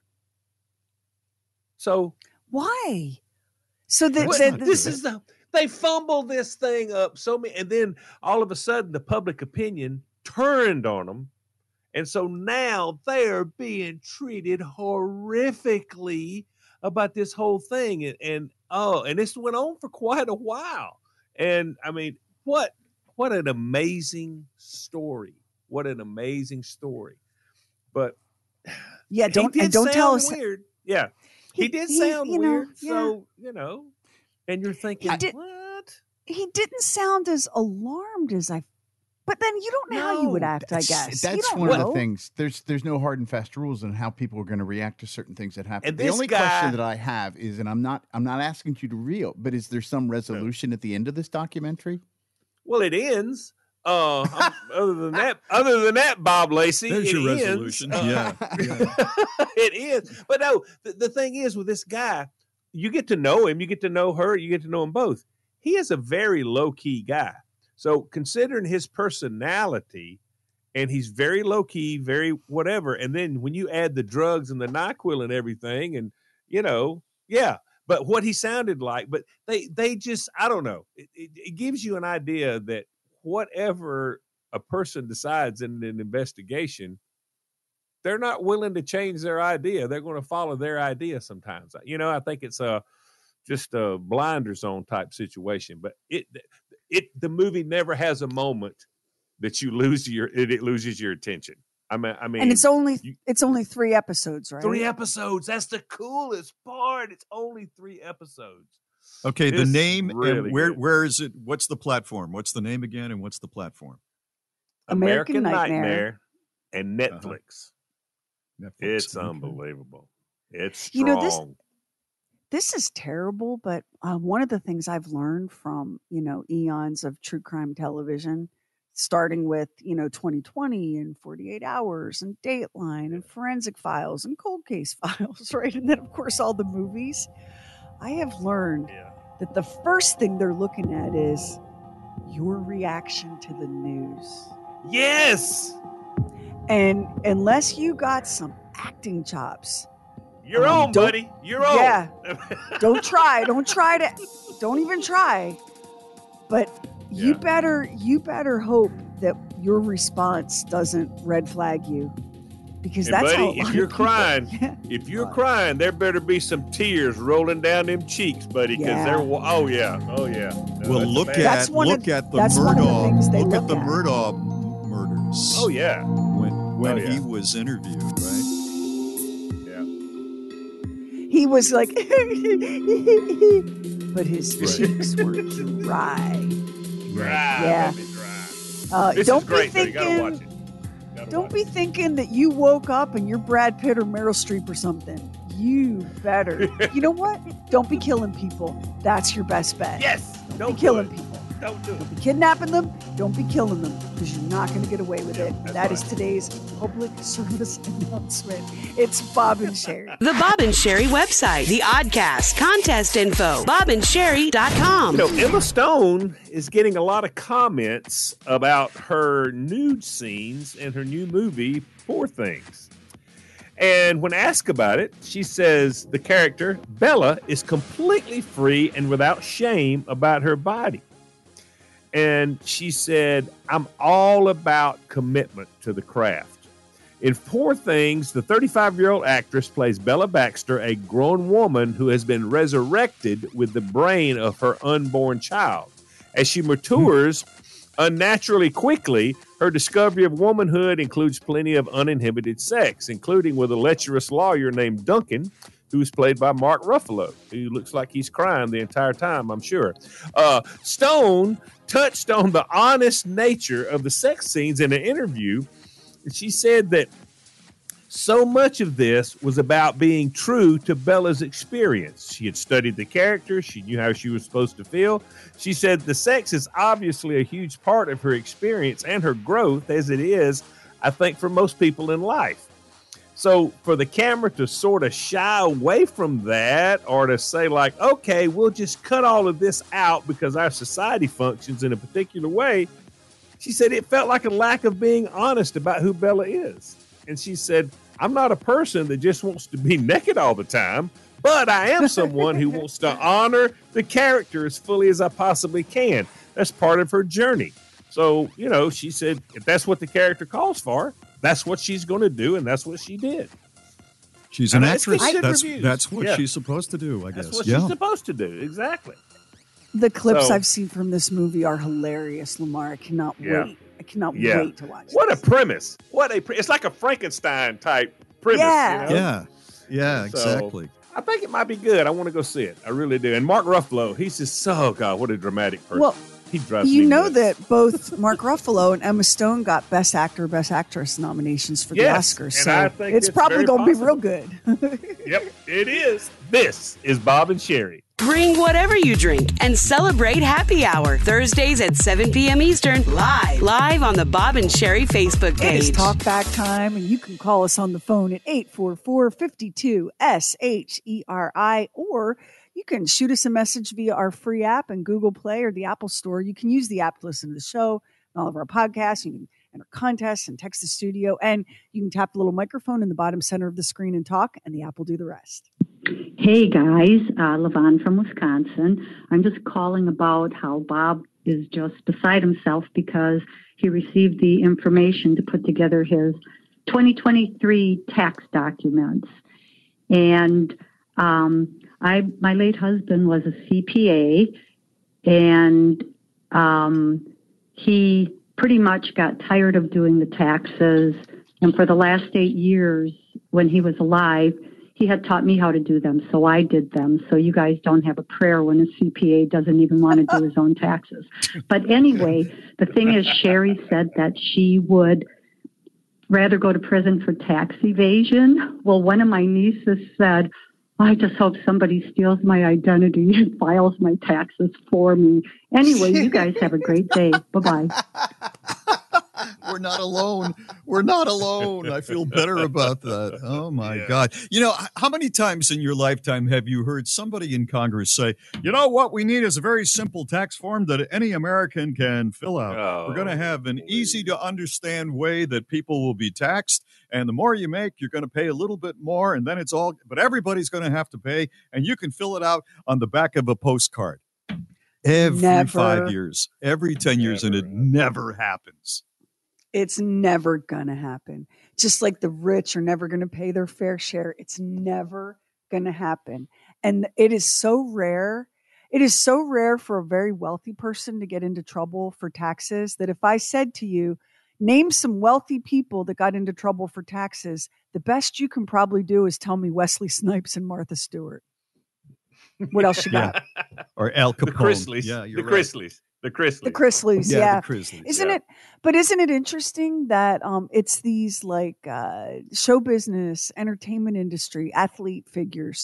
So why? So they fumbled this thing up so many, and then all of a sudden the public opinion turned on them. And so now they're being treated horrifically about this whole thing. And this went on for quite a while. And I mean, what an amazing story. What an amazing story. But yeah, don't tell us weird. Yeah. He did sound weird. So, and you're thinking, what? He didn't sound as alarmed as but then you don't know how you would act, I guess. That's one of the things. There's no hard and fast rules on how people are going to react to certain things that happen. And the only question that I have is, and I'm not asking you to reel, but is there some resolution at the end of this documentary? Well, it ends. Other than that, Bob Lacey, there's your resolution. Yeah. It is. But no, the thing is with this guy, you get to know him, you get to know her, you get to know them both. He is a very low key guy. So considering his personality, and he's very low key, very whatever. And then when you add the drugs and the NyQuil and everything, and but what he sounded like, but they just, I don't know. It gives you an idea that whatever a person decides in an investigation, they're not willing to change their idea. They're going to follow their idea sometimes. I think it's just a blinders on type situation, but the movie never has a moment that it loses your attention. I mean, and it's only 3 episodes, right? 3 episodes. That's the coolest part. It's only 3 episodes. Okay, the name, really and where is it? What's the platform? What's the name again, and what's the platform? American Nightmare and Netflix. Netflix. It's unbelievable. It's strong. This is terrible, but one of the things I've learned from, eons of true crime television, starting with, 2020 and 48 Hours and Dateline and Forensic Files and Cold Case Files, right? And then, of course, all the movies. I have learned that the first thing they're looking at is your reaction to the news. Yes! And unless you got some acting chops, you're on, buddy. You're on. Yeah. Don't even try. But you better hope that your response doesn't red flag you. Because that's buddy, how if you're crying, there better be some tears rolling down them cheeks, buddy, because they're oh yeah. Well, look at the Murdaugh murders. Oh yeah. When he was interviewed, right? He was like, but his cheeks were dry. Yeah. Don't be thinking. Don't be thinking that you woke up and you're Brad Pitt or Meryl Streep or something. You better. You know what? Don't be killing people. That's your best bet. Yes. Don't be killing people. Don't do it. Don't be kidnapping them. Don't be killing them, because you're not going to get away with it. That is today's public service announcement. It's Bob and Sherry. The Bob and Sherry website, the Oddcast, contest info, bobandsherry.com. Emma Stone is getting a lot of comments about her nude scenes in her new movie, Poor Things. And when asked about it, she says the character, Bella, is completely free and without shame about her body. And she said, I'm all about commitment to the craft. In Poor Things, the 35-year-old actress plays Bella Baxter, a grown woman who has been resurrected with the brain of her unborn child. As she matures unnaturally quickly, her discovery of womanhood includes plenty of uninhibited sex, including with a lecherous lawyer named Duncan, who's played by Mark Ruffalo, who looks like he's crying the entire time, I'm sure. Stone touched on the honest nature of the sex scenes in an interview. She said that so much of this was about being true to Bella's experience. She had studied the character. She knew how she was supposed to feel. She said the sex is obviously a huge part of her experience and her growth, as it is, I think, for most people in life. So for the camera to sort of shy away from that, or to say like, okay, we'll just cut all of this out because our society functions in a particular way, she said it felt like a lack of being honest about who Bella is. And she said, I'm not a person that just wants to be naked all the time, but I am someone who wants to honor the character as fully as I possibly can. That's part of her journey. So, she said, if that's what the character calls for, that's what she's going to do, and that's what she did. She's an actress. That's what she's supposed to do, I guess. That's what she's supposed to do, exactly. The clips I've seen from this movie are hilarious, Lamar. I cannot wait. I cannot wait to watch What a premise. It's like a Frankenstein type premise. Yeah. Yeah, exactly. So, I think it might be good. I want to go see it. I really do. And Mark Ruffalo, he's just what a dramatic person. Well, he drives me nuts. that both Mark Ruffalo and Emma Stone got Best Actor, Best Actress nominations for the Oscars. So I think it's probably going to be real good. Yep, it is. This is Bob and Sherry. Bring whatever you drink and celebrate Happy Hour Thursdays at 7 p.m. Eastern, live on the Bob and Sherry Facebook page. It is talkback time, and you can call us on the phone at 844-52-SHERI, or you can shoot us a message via our free app in Google Play or the Apple Store. You can use the app to listen to the show and all of our podcasts. You can enter contests and text the studio, and you can tap the little microphone in the bottom center of the screen and talk, and the app will do the rest. Hey guys, Levon from Wisconsin. I'm just calling about how Bob is just beside himself because he received the information to put together his 2023 tax documents. And my late husband was a CPA, and he pretty much got tired of doing the taxes. And for the last 8 years, when he was alive, he had taught me how to do them, so I did them. So you guys don't have a prayer when a CPA doesn't even want to do his own taxes. But anyway, the thing is, Sherry said that she would rather go to prison for tax evasion. Well, one of my nieces said, I just hope somebody steals my identity and files my taxes for me. Anyway, you guys have a great day. Bye-bye. We're not alone. We're not alone. I feel better about that. Oh, my God. How many times in your lifetime have you heard somebody in Congress say, what we need is a very simple tax form that any American can fill out. We're going to have an easy-to-understand way that people will be taxed, and the more you make, you're going to pay a little bit more, and then but everybody's going to have to pay, and you can fill it out on the back of a postcard. Every 5 years, every 10 years, and it never happens. It's never going to happen. Just like the rich are never going to pay their fair share. It's never going to happen. And it is so rare. It is so rare for a very wealthy person to get into trouble for taxes that if I said to you, name some wealthy people that got into trouble for taxes, the best you can probably do is tell me Wesley Snipes and Martha Stewart. What else you got? Or Al Capone. The Chrisleys. Yeah, you're right. Chrisleys. The Chrisleys. The Chrisleys, yeah. The Chrisleys, isn't it interesting that it's these like show business, entertainment industry, athlete figures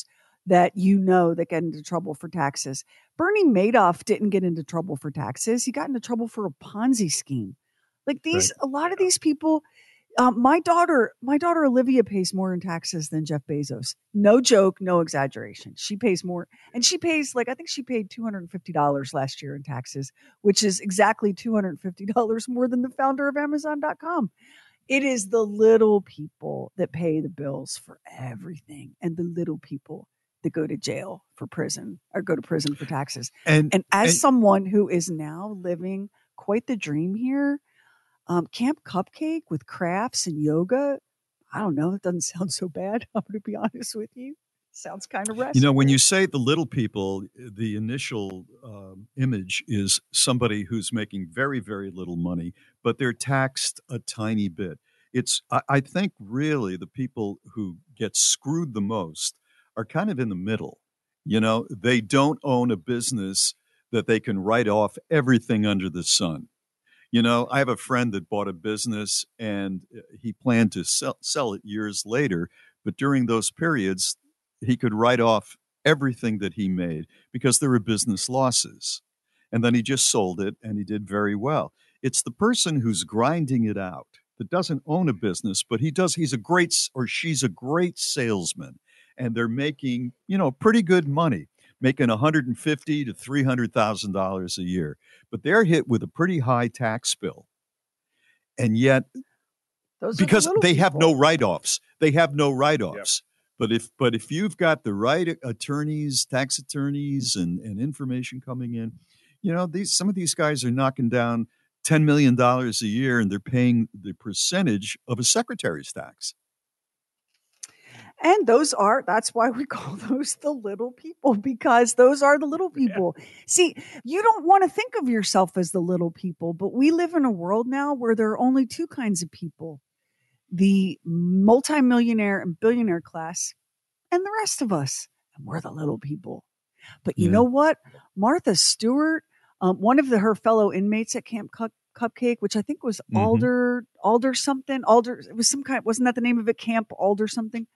that that get into trouble for taxes. Bernie Madoff didn't get into trouble for taxes. He got into trouble for a Ponzi scheme. Like a lot of these people. My daughter Olivia pays more in taxes than Jeff Bezos. No joke, no exaggeration. She pays more, and she pays I think she paid $250 last year in taxes, which is exactly $250 more than the founder of Amazon.com. It is the little people that pay the bills for everything, and the little people that go to jail for prison or go to prison for taxes. And as someone who is now living quite the dream here. Camp Cupcake with crafts and yoga. I don't know. It doesn't sound so bad. I'm going to be honest with you. Sounds kind of restful. When you say the little people, the initial image is somebody who's making very, very little money, but they're taxed a tiny bit. I think really the people who get screwed the most are kind of in the middle. They don't own a business that they can write off everything under the sun. I have a friend that bought a business and he planned to sell it years later. But during those periods, he could write off everything that he made because there were business losses. And then he just sold it and he did very well. It's the person who's grinding it out that doesn't own a business, but he's a great, or she's a great salesman. And they're making, pretty good money. Making $150,000 to $300,000 a year, but they're hit with a pretty high tax bill, and yet because they have no write-offs, But if you've got the right attorneys, tax attorneys, and information coming in, some of these guys are knocking down $10 million a year, and they're paying the percentage of a secretary's tax. And that's why we call those the little people, because those are the little people. Yeah. See, you don't want to think of yourself as the little people, but we live in a world now where there are only two kinds of people: the multimillionaire and billionaire class and the rest of us. And we're the little people. But you know what? Martha Stewart, one of her fellow inmates at Camp Cupcake, which I think was Alder something. It was some kind. Wasn't that the name of it? Camp Alder something.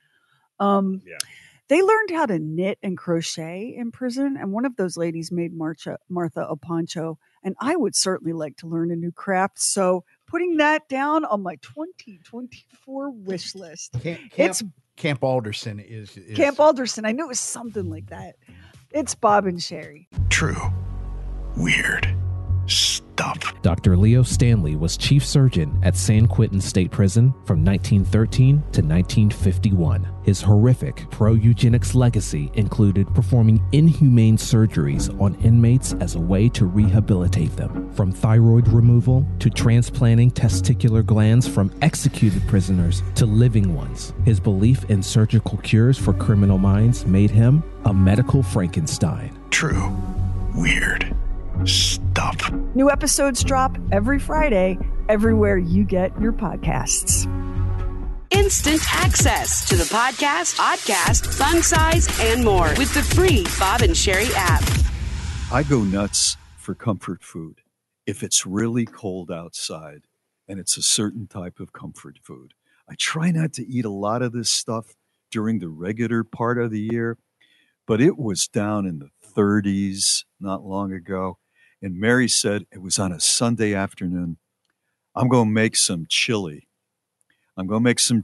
They learned how to knit and crochet in prison, and one of those ladies made Martha a poncho, and I would certainly like to learn a new craft. So putting that down on my 2024 wish list. Camp Alderson is Camp Alderson. I knew it was something like that. It's Bob and Sherry. True. Weird. Stuff. Dr. Leo Stanley was chief surgeon at San Quentin State Prison from 1913 to 1951. His horrific pro-eugenics legacy included performing inhumane surgeries on inmates as a way to rehabilitate them, from thyroid removal to transplanting testicular glands from executed prisoners to living ones. His belief in surgical cures for criminal minds made him a medical Frankenstein. True. Weird. Stuff. New episodes drop every Friday, everywhere you get your podcasts. Instant access to the podcast, Fun Size, and more with the free Bob and Sherry app. I go nuts for comfort food. If it's really cold outside and it's a certain type of comfort food, I try not to eat a lot of this stuff during the regular part of the year, but it was down in the 30s not long ago. And Mary said, it was on a Sunday afternoon, I'm going to make some chili. I'm going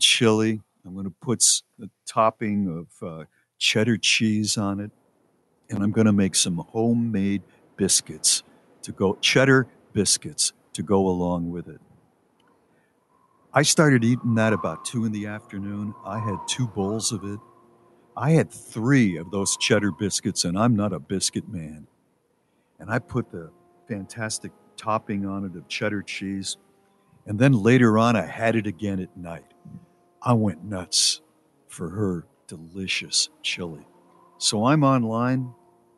to put a topping of cheddar cheese on it. And I'm going to make some homemade biscuits cheddar biscuits to go along with it. I started eating that about 2 p.m. I had 2 bowls of it. I had 3 of those cheddar biscuits, and I'm not a biscuit man. And I put the fantastic topping on it of cheddar cheese. And then later on, I had it again at night. I went nuts for her delicious chili. So I'm online.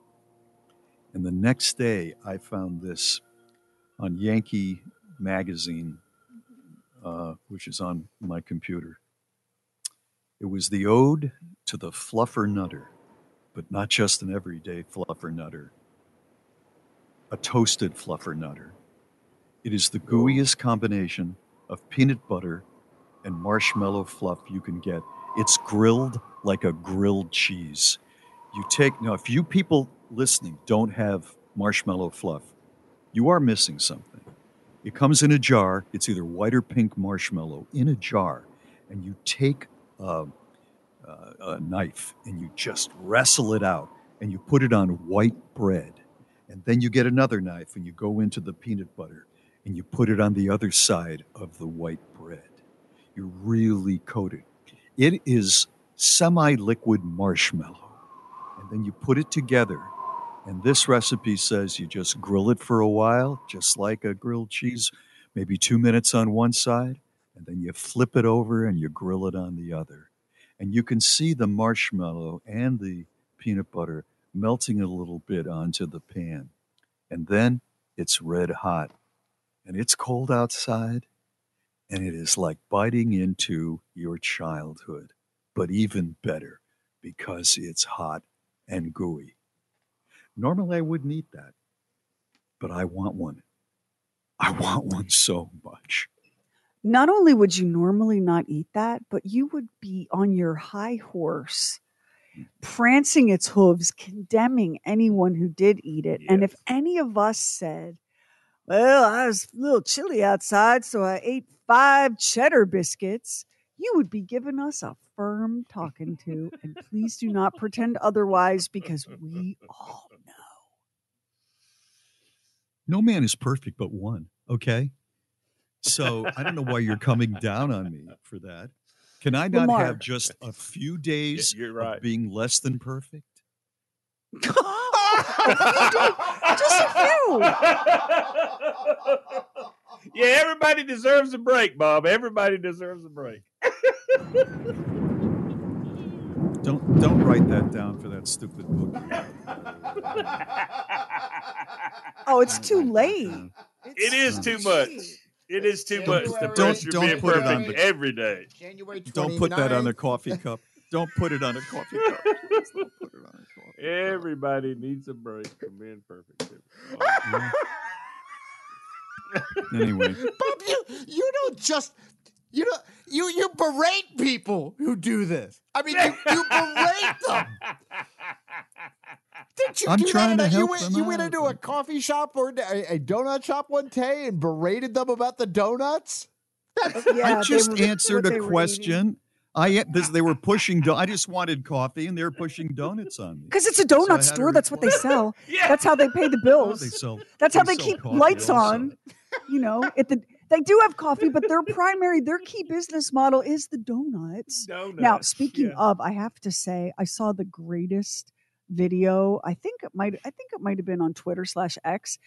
And the next day, I found this on Yankee Magazine, which is on my computer. It was the ode to the fluffer nutter, but not just an everyday fluffer nutter. A toasted fluffer nutter. It is the gooeyest combination of peanut butter and marshmallow fluff you can get. It's grilled like a grilled cheese. You take, now, if you people listening don't have marshmallow fluff, you are missing something. It comes in a jar. It's either white or pink marshmallow in a jar. And you take a knife and you just wrestle it out and you put it on white bread. And then you get another knife and you go into the peanut butter and you put it on the other side of the white bread. You really coat it. It is semi-liquid marshmallow. And then you put it together. And this recipe says you just grill it for a while, just like a grilled cheese, maybe 2 minutes on one side, and then you flip it over and you grill it on the other. And you can see the marshmallow and the peanut butter melting a little bit onto the pan. And then it's red hot. And it's cold outside, and it is like biting into your childhood, but even better because it's hot and gooey. Normally I wouldn't eat that, but I want one. I want one so much. Not only would you normally not eat that, but you would be on your high horse, prancing its hooves, condemning anyone who did eat it. Yes. And if any of us said, well, I was a little chilly outside, so I ate 5 cheddar biscuits, you would be giving us a firm talking to. And please do not pretend otherwise, because we all know. No man is perfect but one, okay? So I don't know why you're coming down on me for that. Can I not Lamar. have just a few days right. of being less than perfect? Just a few. Yeah, everybody deserves a break, Bob. Everybody deserves a break. Don't write that down for that stupid book. Oh, it's too late. It is too much. It is too much. The pressure being put it on perfect the every day. January 29th. Don't put that on a coffee cup. Don't put it on a coffee cup. Please don't put it on a coffee cup. Everybody needs a break from being perfect. Anyway. Bob, you don't just you berate people who do this. I mean, you berate them. Did you I'm do trying that? to help them You out. went into a coffee shop or a donut shop one day and berated them about the donuts? I just answered a question. They were pushing. I just wanted coffee, and they were pushing donuts on me. Because it's a donut store. That's what they sell. That's how they pay the bills. That's how they keep lights on. You know, they do have coffee, but their key business model is the donuts. Now, speaking of, I have to say, I saw the greatest video. I think it might have been on Twitter/X.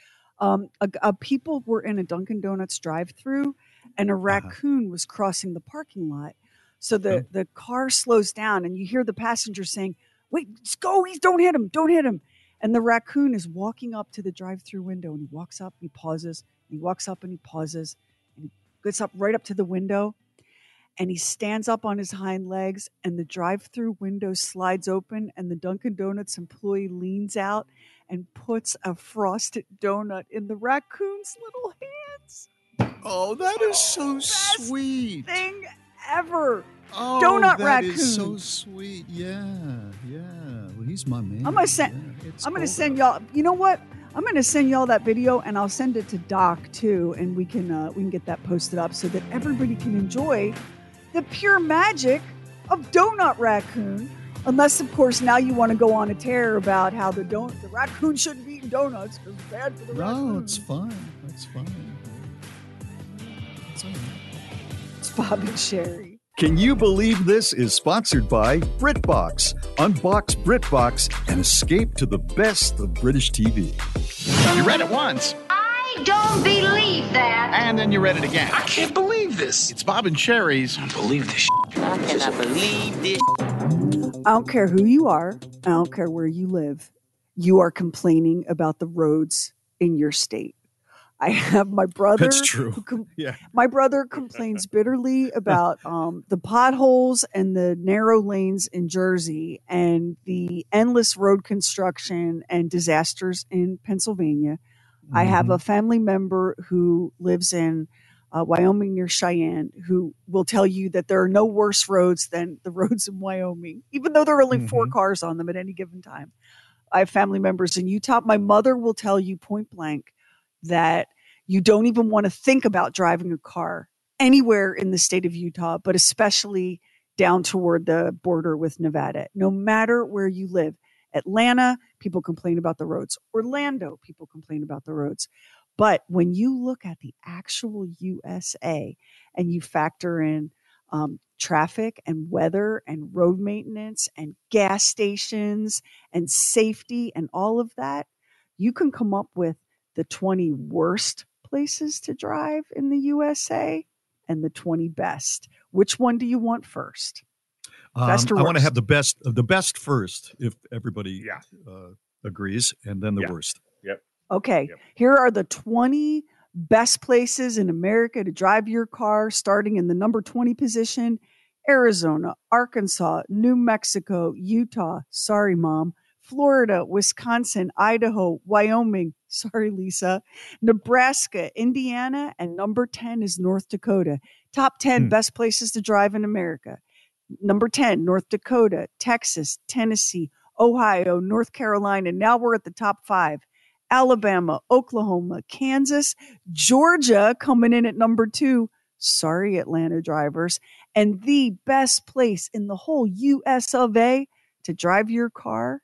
People were in a Dunkin' Donuts drive-thru, and a raccoon was crossing the parking lot. So the car slows down, and you hear the passenger saying, "Wait, just go! Don't hit him! Don't hit him!" And the raccoon is walking up to the drive-thru window, and he walks up, and he pauses, and he walks up, and he pauses, and he gets up right up to the window, and he stands up on his hind legs, and the drive-thru window slides open, and the Dunkin' Donuts employee leans out and puts a frosted donut in the raccoon's little hands. Oh, that is so sweet. Thing ever. Oh, Donut that raccoon. is so sweet. Yeah. Well, he's my man. I'm gonna send y'all. You know what? I'm gonna send y'all that video, and I'll send it to Doc too, and we can get that posted up so that everybody can enjoy the pure magic of Donut Raccoon. Unless, of course, now you want to go on a tear about how the raccoon shouldn't be eating donuts because it's bad for the raccoon. No, it's fine. That's fine. It's all right. It's Bob and Sherry. Can you believe this is sponsored by BritBox? Unbox BritBox and escape to the best of British TV. You read it once. I don't believe that. And then you read it again. I can't believe this. It's Bob and Sherry's. I don't believe this. I cannot believe this. I don't care who you are. I don't care where you live. You are complaining about the roads in your state. I have my brother. That's true. My brother complains bitterly about the potholes and the narrow lanes in Jersey and the endless road construction and disasters in Pennsylvania. I have a family member who lives in Wyoming near Cheyenne, who will tell you that there are no worse roads than the roads in Wyoming, even though there are only 4 cars on them at any given time. I have family members in Utah. My mother will tell you point blank that you don't even want to think about driving a car anywhere in the state of Utah, but especially down toward the border with Nevada, no matter where you live. Atlanta, people complain about the roads. Orlando, people complain about the roads. But when you look at the actual USA and you factor in traffic and weather and road maintenance and gas stations and safety and all of that, you can come up with the 20 worst places to drive in the USA and the 20 best. Which one do you want first? Best or I want to worst? have the best first, if everybody agrees, and then the worst. Yep. Okay, here are the 20 best places in America to drive your car, starting in the number 20 position: Arizona, Arkansas, New Mexico, Utah. Sorry, Mom. Florida, Wisconsin, Idaho, Wyoming. Sorry, Lisa. Nebraska, Indiana, and number 10 is North Dakota. Top 10 best places to drive in America. Number 10, North Dakota, Texas, Tennessee, Ohio, North Carolina. Now we're at the top 5. Alabama, Oklahoma, Kansas, Georgia coming in at number 2. Sorry, Atlanta drivers. And the best place in the whole US of A to drive your car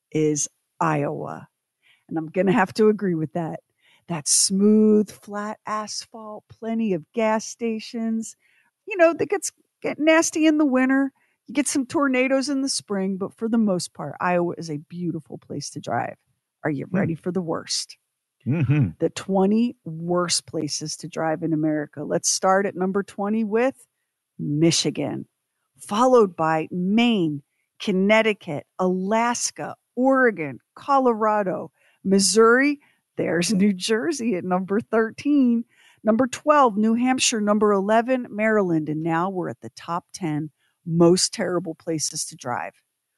is Iowa. And I'm going to have to agree with that. That smooth, flat asphalt, plenty of gas stations. You know, that get nasty in the winter. You get some tornadoes in the spring, but for the most part, Iowa is a beautiful place to drive. Are you ready for the worst? Mm-hmm. The 20 worst places to drive in America. Let's start at number 20 with Michigan, followed by Maine, Connecticut, Alaska, Oregon, Colorado, Missouri. There's New Jersey at number 13. Number 12, New Hampshire. Number 11, Maryland. And now we're at the top 10 most terrible places to drive.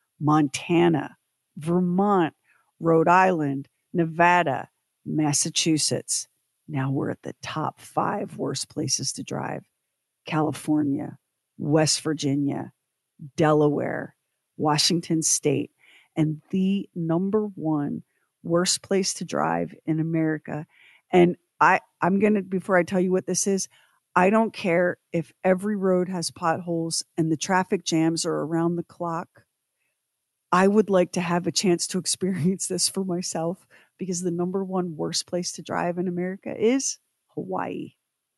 Montana, Vermont, Rhode Island, Nevada, Massachusetts. Now we're at the top 5 worst places to drive. California, West Virginia, Delaware, Washington State, and the number 1 worst place to drive in America. And I'm going to, before I tell you what this is, I don't care if every road has potholes and the traffic jams are around the clock. I would like to have a chance to experience this for myself, because the number 1 worst place to drive in America is Hawaii.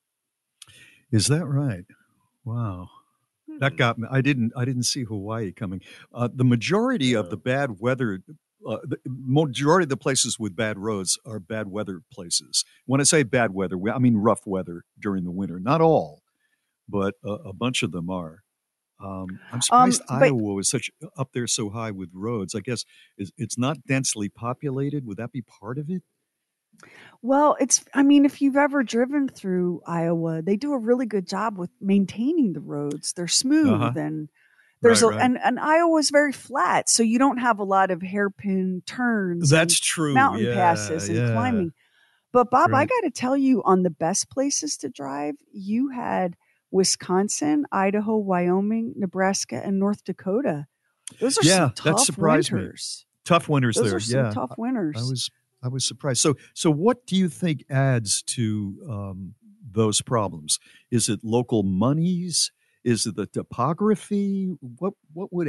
Is that right? Wow. That got me. I didn't see Hawaii coming. The majority of the bad weather, the majority of the places with bad roads are bad weather places. When I say bad weather, I mean rough weather during the winter. Not all, but a bunch of them are. I'm surprised Iowa was such up there so high with roads. I guess it's not densely populated. Would that be part of it? Well, if you've ever driven through Iowa, they do a really good job with maintaining the roads. They're smooth and there's Right. and Iowa's very flat, so you don't have a lot of hairpin turns. That's and true. Mountain Yeah, passes and yeah. climbing. But Bob, I Right. got to tell you, on the best places to drive, you had Wisconsin, Idaho, Wyoming, Nebraska, and North Dakota. Those are some That tough surprised winters. me. Tough winters Those there. are some Yeah, tough winters. I was surprised. So what do you think adds to those problems? Is it local monies? Is it the topography? What would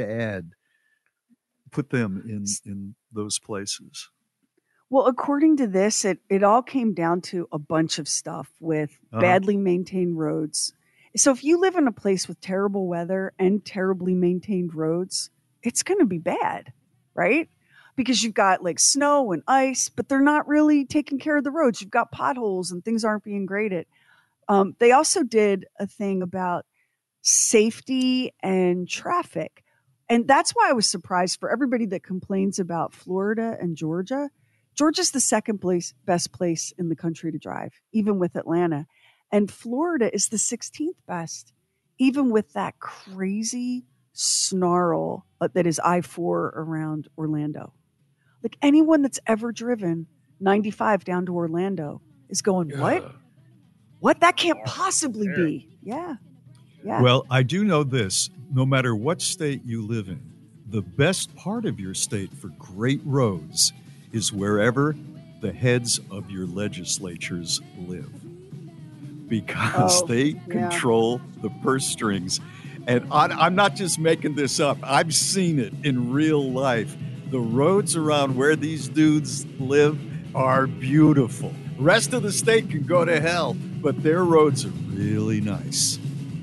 put them in those places? Well, according to this, it all came down to a bunch of stuff with badly maintained roads. So if you live in a place with terrible weather and terribly maintained roads, it's going to be bad, right? Because you've got like snow and ice, but they're not really taking care of the roads. You've got potholes and things aren't being graded. They also did a thing about safety and traffic. And that's why I was surprised for everybody that complains about Florida and Georgia. Georgia's the second best place in the country to drive, even with Atlanta. And Florida is the 16th best, even with that crazy snarl that is I-4 around Orlando. Like anyone that's ever driven 95 down to Orlando is going, what? What? That can't possibly be. Yeah. Yeah. Well, I do know this. No matter what state you live in, the best part of your state for great roads is wherever the heads of your legislatures live, because they control the purse strings. And I'm not just making this up. I've seen it in real life. The roads around where these dudes live are beautiful. Rest of the state can go to hell, but their roads are really nice.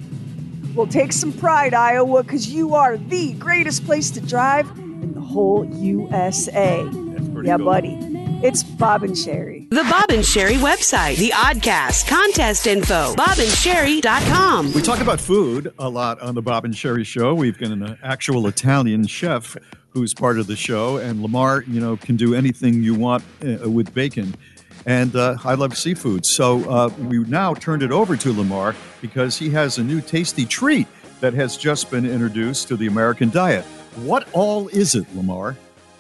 Well, take some pride, Iowa, because you are the greatest place to drive in the whole USA. Yeah, cool. buddy. It's Bob and Sherry. The Bob and Sherry website, the Oddcast, contest info, bobandSherry.com. We talk about food a lot on the Bob and Sherry show. We've got an actual Italian chef who's part of the show, and Lamar, can do anything you want with bacon. And I love seafood. So we now turned it over to Lamar because he has a new tasty treat that has just been introduced to the American diet. What all is it, Lamar?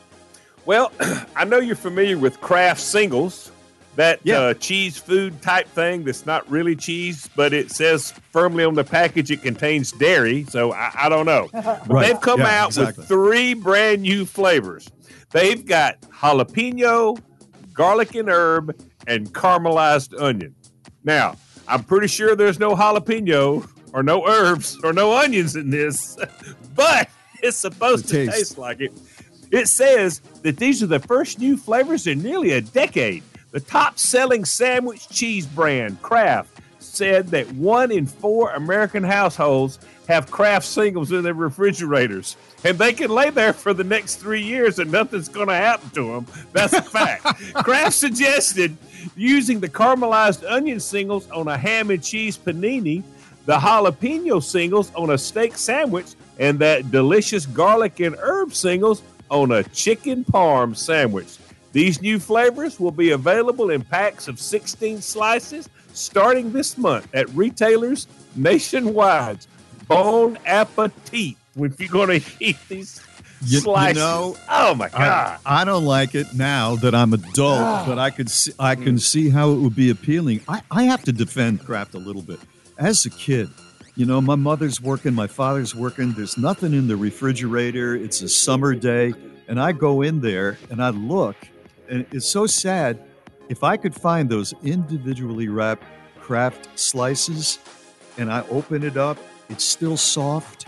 Well, I know you're familiar with Kraft Singles, that cheese food type thing that's not really cheese, but it says firmly on the package it contains dairy. So I don't know. But they've come out with 3 brand new flavors. They've got jalapeno, garlic and herb, and caramelized onion. Now, I'm pretty sure there's no jalapeno or no herbs or no onions in this, but it's supposed to taste like it. It says that these are the first new flavors in nearly a decade. The top-selling sandwich cheese brand, Kraft, said that 1 in 4 American households have Kraft Singles in their refrigerators. And they can lay there for the next 3 years and nothing's going to happen to them. That's a fact. Kraft suggested using the caramelized onion singles on a ham and cheese panini, the jalapeno singles on a steak sandwich, and that delicious garlic and herb singles on a chicken parm sandwich. These new flavors will be available in packs of 16 slices starting this month at retailers nationwide. Bon appetit if you're going to eat these slices. Oh my God. I don't like it now that I'm adult, but I can see how it would be appealing. I have to defend Kraft a little bit. As a kid, my mother's working, my father's working. There's nothing in the refrigerator. It's a summer day. And I go in there and I look, and it's so sad. If I could find those individually wrapped Kraft slices and I open it up, it's still soft.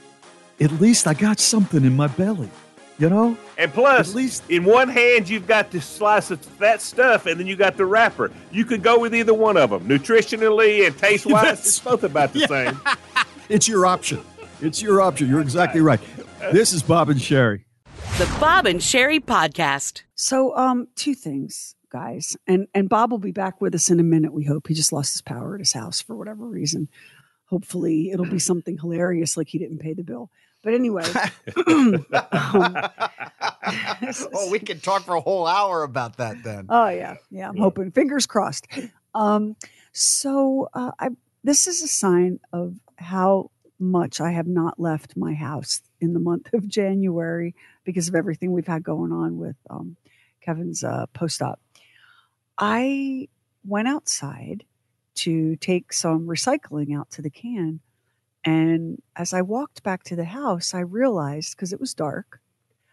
At least I got something in my belly, And plus, at least in one hand, you've got the slice of that stuff, and then you got the wrapper. You could go with either one of them. Nutritionally and taste-wise, it's both about the same. It's your option. You're exactly right. This is Bob and Sherry. The Bob and Sherry Podcast. So, 2 things, guys. And Bob will be back with us in a minute, we hope. He just lost his power at his house for whatever reason. Hopefully, it'll be something hilarious like he didn't pay the bill. But anyway. We can talk for a whole hour about that then. Oh, yeah. Yeah, I'm hoping. Fingers crossed. This is a sign of how much I have not left my house in the month of January because of everything we've had going on with Kevin's post-op. I went outside to take some recycling out to the can. And as I walked back to the house, I realized, because it was dark,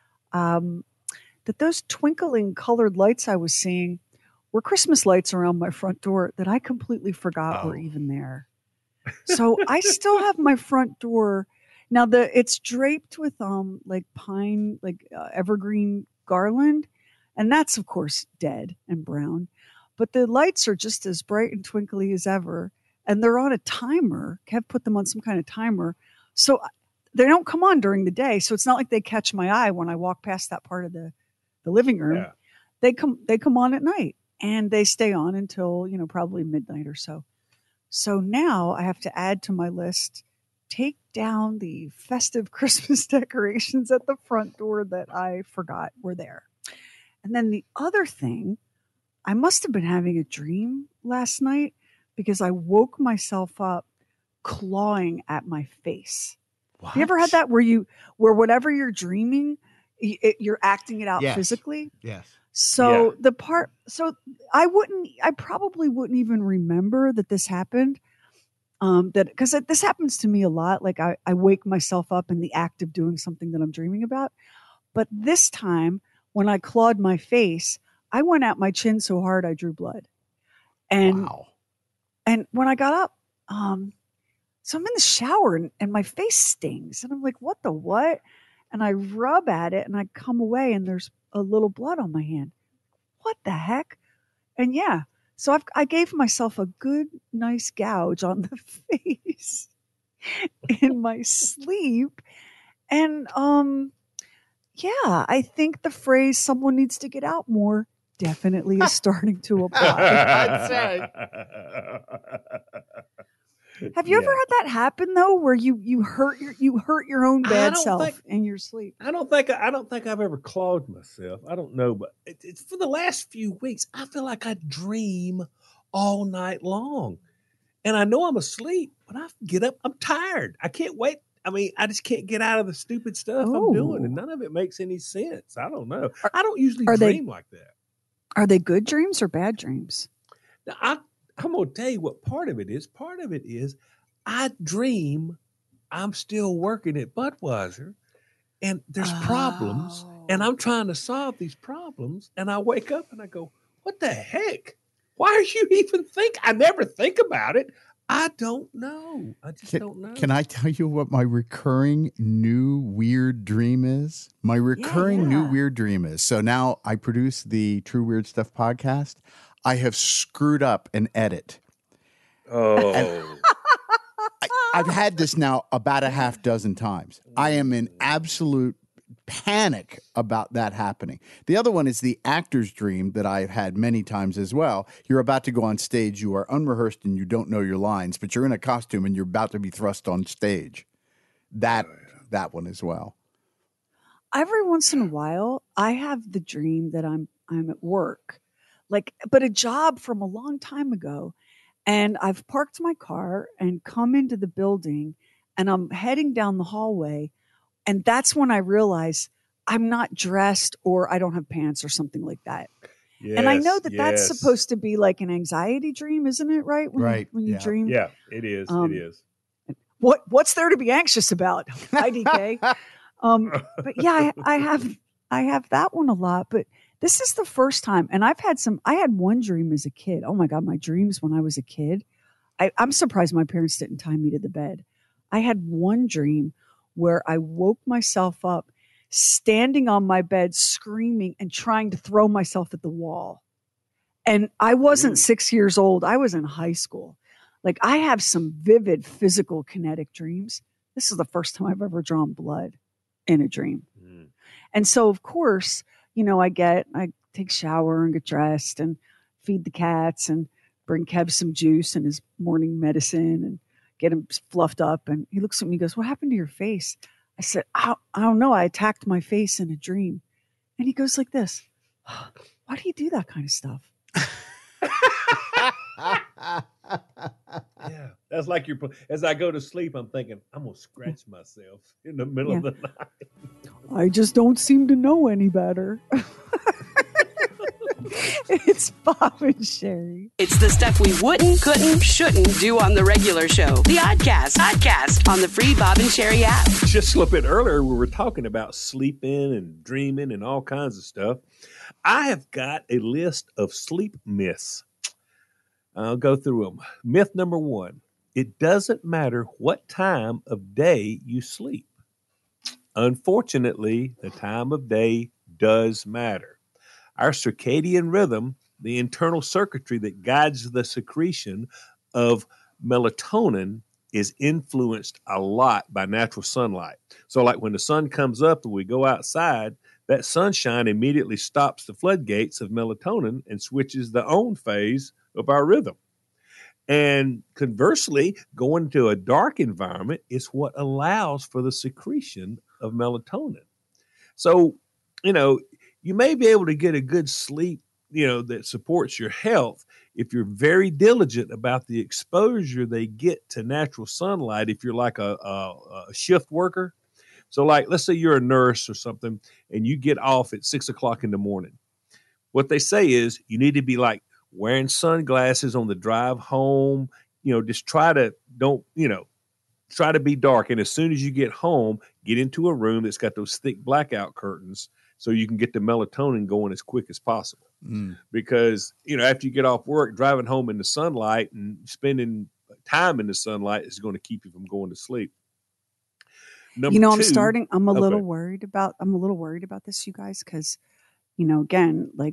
that those twinkling colored lights I was seeing were Christmas lights around my front door that I completely forgot were even there. So I still have my front door. Now it's draped with pine, evergreen garland. And that's of course dead and brown, but the lights are just as bright and twinkly as ever. And they're on a timer. Kev put them on some kind of timer. So they don't come on during the day. So it's not like they catch my eye when I walk past that part of the living room. Yeah. They come on at night and they stay on until, probably midnight or so. So now I have to add to my list, take down the festive Christmas decorations at the front door that I forgot were there. And then the other thing, I must have been having a dream last night because I woke myself up clawing at my face. What? You ever had that where whatever you're dreaming, you're acting it out physically? Yes. So I probably wouldn't even remember that this happened. Because this happens to me a lot. Like I wake myself up in the act of doing something that I'm dreaming about. But this time when I clawed my face, I went at my chin so hard I drew blood. And when I got up, so I'm in the shower and my face stings. And I'm like, what the what? And I rub at it and I come away and there's a little blood on my hand. What the heck? And yeah, so I gave myself a good, nice gouge on the face in my sleep. And yeah, I think the phrase "someone needs to get out more" definitely is starting to apply. That's right. Have you ever had that happen though, where you hurt your own bad self in your sleep? I don't think I've ever clawed myself. I don't know, but it's for the last few weeks. I feel like I dream all night long, and I know I'm asleep. When I get up, I'm tired. I can't wait. I mean, I just can't get out of the stupid stuff I'm doing, and none of it makes any sense. I don't know. I don't usually dream like that. Are they good dreams or bad dreams? Now, I'm going to tell you what part of it is. Part of it is I dream I'm still working at Budweiser and there's problems and I'm trying to solve these problems. And I wake up and I go, what the heck? Why are you even I never think about it. I don't know. I just don't know. Can I tell you what my recurring new weird dream is? My recurring new weird dream is. So now I produce the True Weird Stuff podcast. I have screwed up an edit. Oh. I've had this now about a half dozen times. I am in absolute panic about that happening. The other one is the actor's dream that I've had many times as well. You're about to go on stage. You are unrehearsed and you don't know your lines, but you're in a costume and you're about to be thrust on stage. That one as well. Every once in a while, I have the dream that I'm at work. But a job from a long time ago. And I've parked my car and come into the building and I'm heading down the hallway. And that's when I realize I'm not dressed or I don't have pants or something like that. Yes, and I know that that's supposed to be like an anxiety dream, isn't it? Right. When you dream. Yeah, it is. It is. What's there to be anxious about? IDK. But yeah, I have that one a lot, but this is the first time, and I had one dream as a kid. Oh my God, my dreams when I was a kid. I'm surprised my parents didn't tie me to the bed. I had one dream where I woke myself up standing on my bed, screaming and trying to throw myself at the wall. And I wasn't 6 years old. I was in high school. Like I have some vivid physical kinetic dreams. This is the first time I've ever drawn blood in a dream. And so, of course, I take a shower and get dressed and feed the cats and bring Kev some juice and his morning medicine and get him fluffed up. And he looks at me and goes, what happened to your face? I said, I don't know. I attacked my face in a dream. And he goes like this. Why do you do that kind of stuff? Yeah, that's like as I go to sleep, I'm thinking, I'm going to scratch myself in the middle of the night. I just don't seem to know any better. It's Bob and Sherry. It's the stuff we wouldn't, couldn't, shouldn't do on the regular show. The Oddcast on the free Bob and Sherry app. Just a little bit earlier, we were talking about sleeping and dreaming and all kinds of stuff. I have got a list of sleep myths. I'll go through them. Myth number 1, it doesn't matter what time of day you sleep. Unfortunately, the time of day does matter. Our circadian rhythm, the internal circuitry that guides the secretion of melatonin, is influenced a lot by natural sunlight. So like when the sun comes up and we go outside, that sunshine immediately stops the floodgates of melatonin and switches the on phase of our rhythm. And conversely, going to a dark environment is what allows for the secretion of melatonin. So, you may be able to get a good sleep, that supports your health if you're very diligent about the exposure they get to natural sunlight. If you're like a shift worker. So like, let's say you're a nurse or something and you get off at 6 o'clock in the morning. what they say is you need to be like wearing sunglasses on the drive home. Just try to be dark. And as soon as you get home, get into a room that's got those thick blackout curtains so you can get the melatonin going as quick as possible. Because, after you get off work, driving home in the sunlight and spending time in the sunlight is going to keep you from going to sleep. Number two, I'm a little worried about this, you guys, because, again, like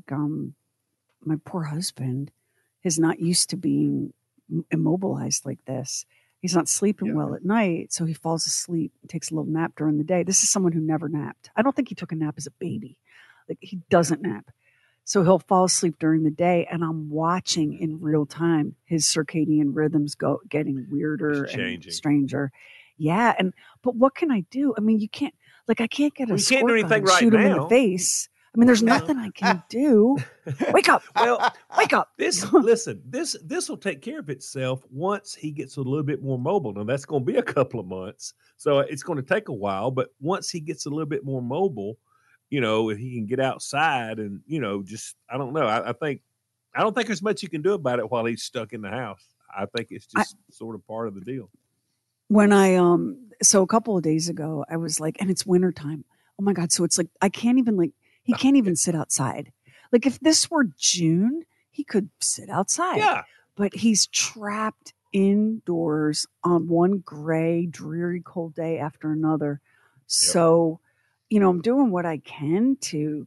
my poor husband is not used to being immobilized like this. He's not sleeping well at night, so he falls asleep and takes a little nap during the day. This is someone who never napped. I don't think he took a nap as a baby. Like, he doesn't nap. So he'll fall asleep during the day, and I'm watching in real time his circadian rhythms getting weirder and stranger. Yeah, but what can I do? I mean, you can't, like, I can't get a squirt gun and shoot him in the face. I mean, there's nothing I can do. Wake up! Wake up! This will take care of itself once he gets a little bit more mobile. Now that's going to be a couple of months, so it's going to take a while. But once he gets a little bit more mobile, if he can get outside and I don't know. I don't think there's much you can do about it while he's stuck in the house. I think it's just sort of part of the deal. When so a couple of days ago, I was like, and it's wintertime. Oh my God. So it's like, I can't even he can't even sit outside. Like, if this were June, he could sit outside. Yeah. But he's trapped indoors on one gray, dreary, cold day after another. Yep. So, I'm doing what I can to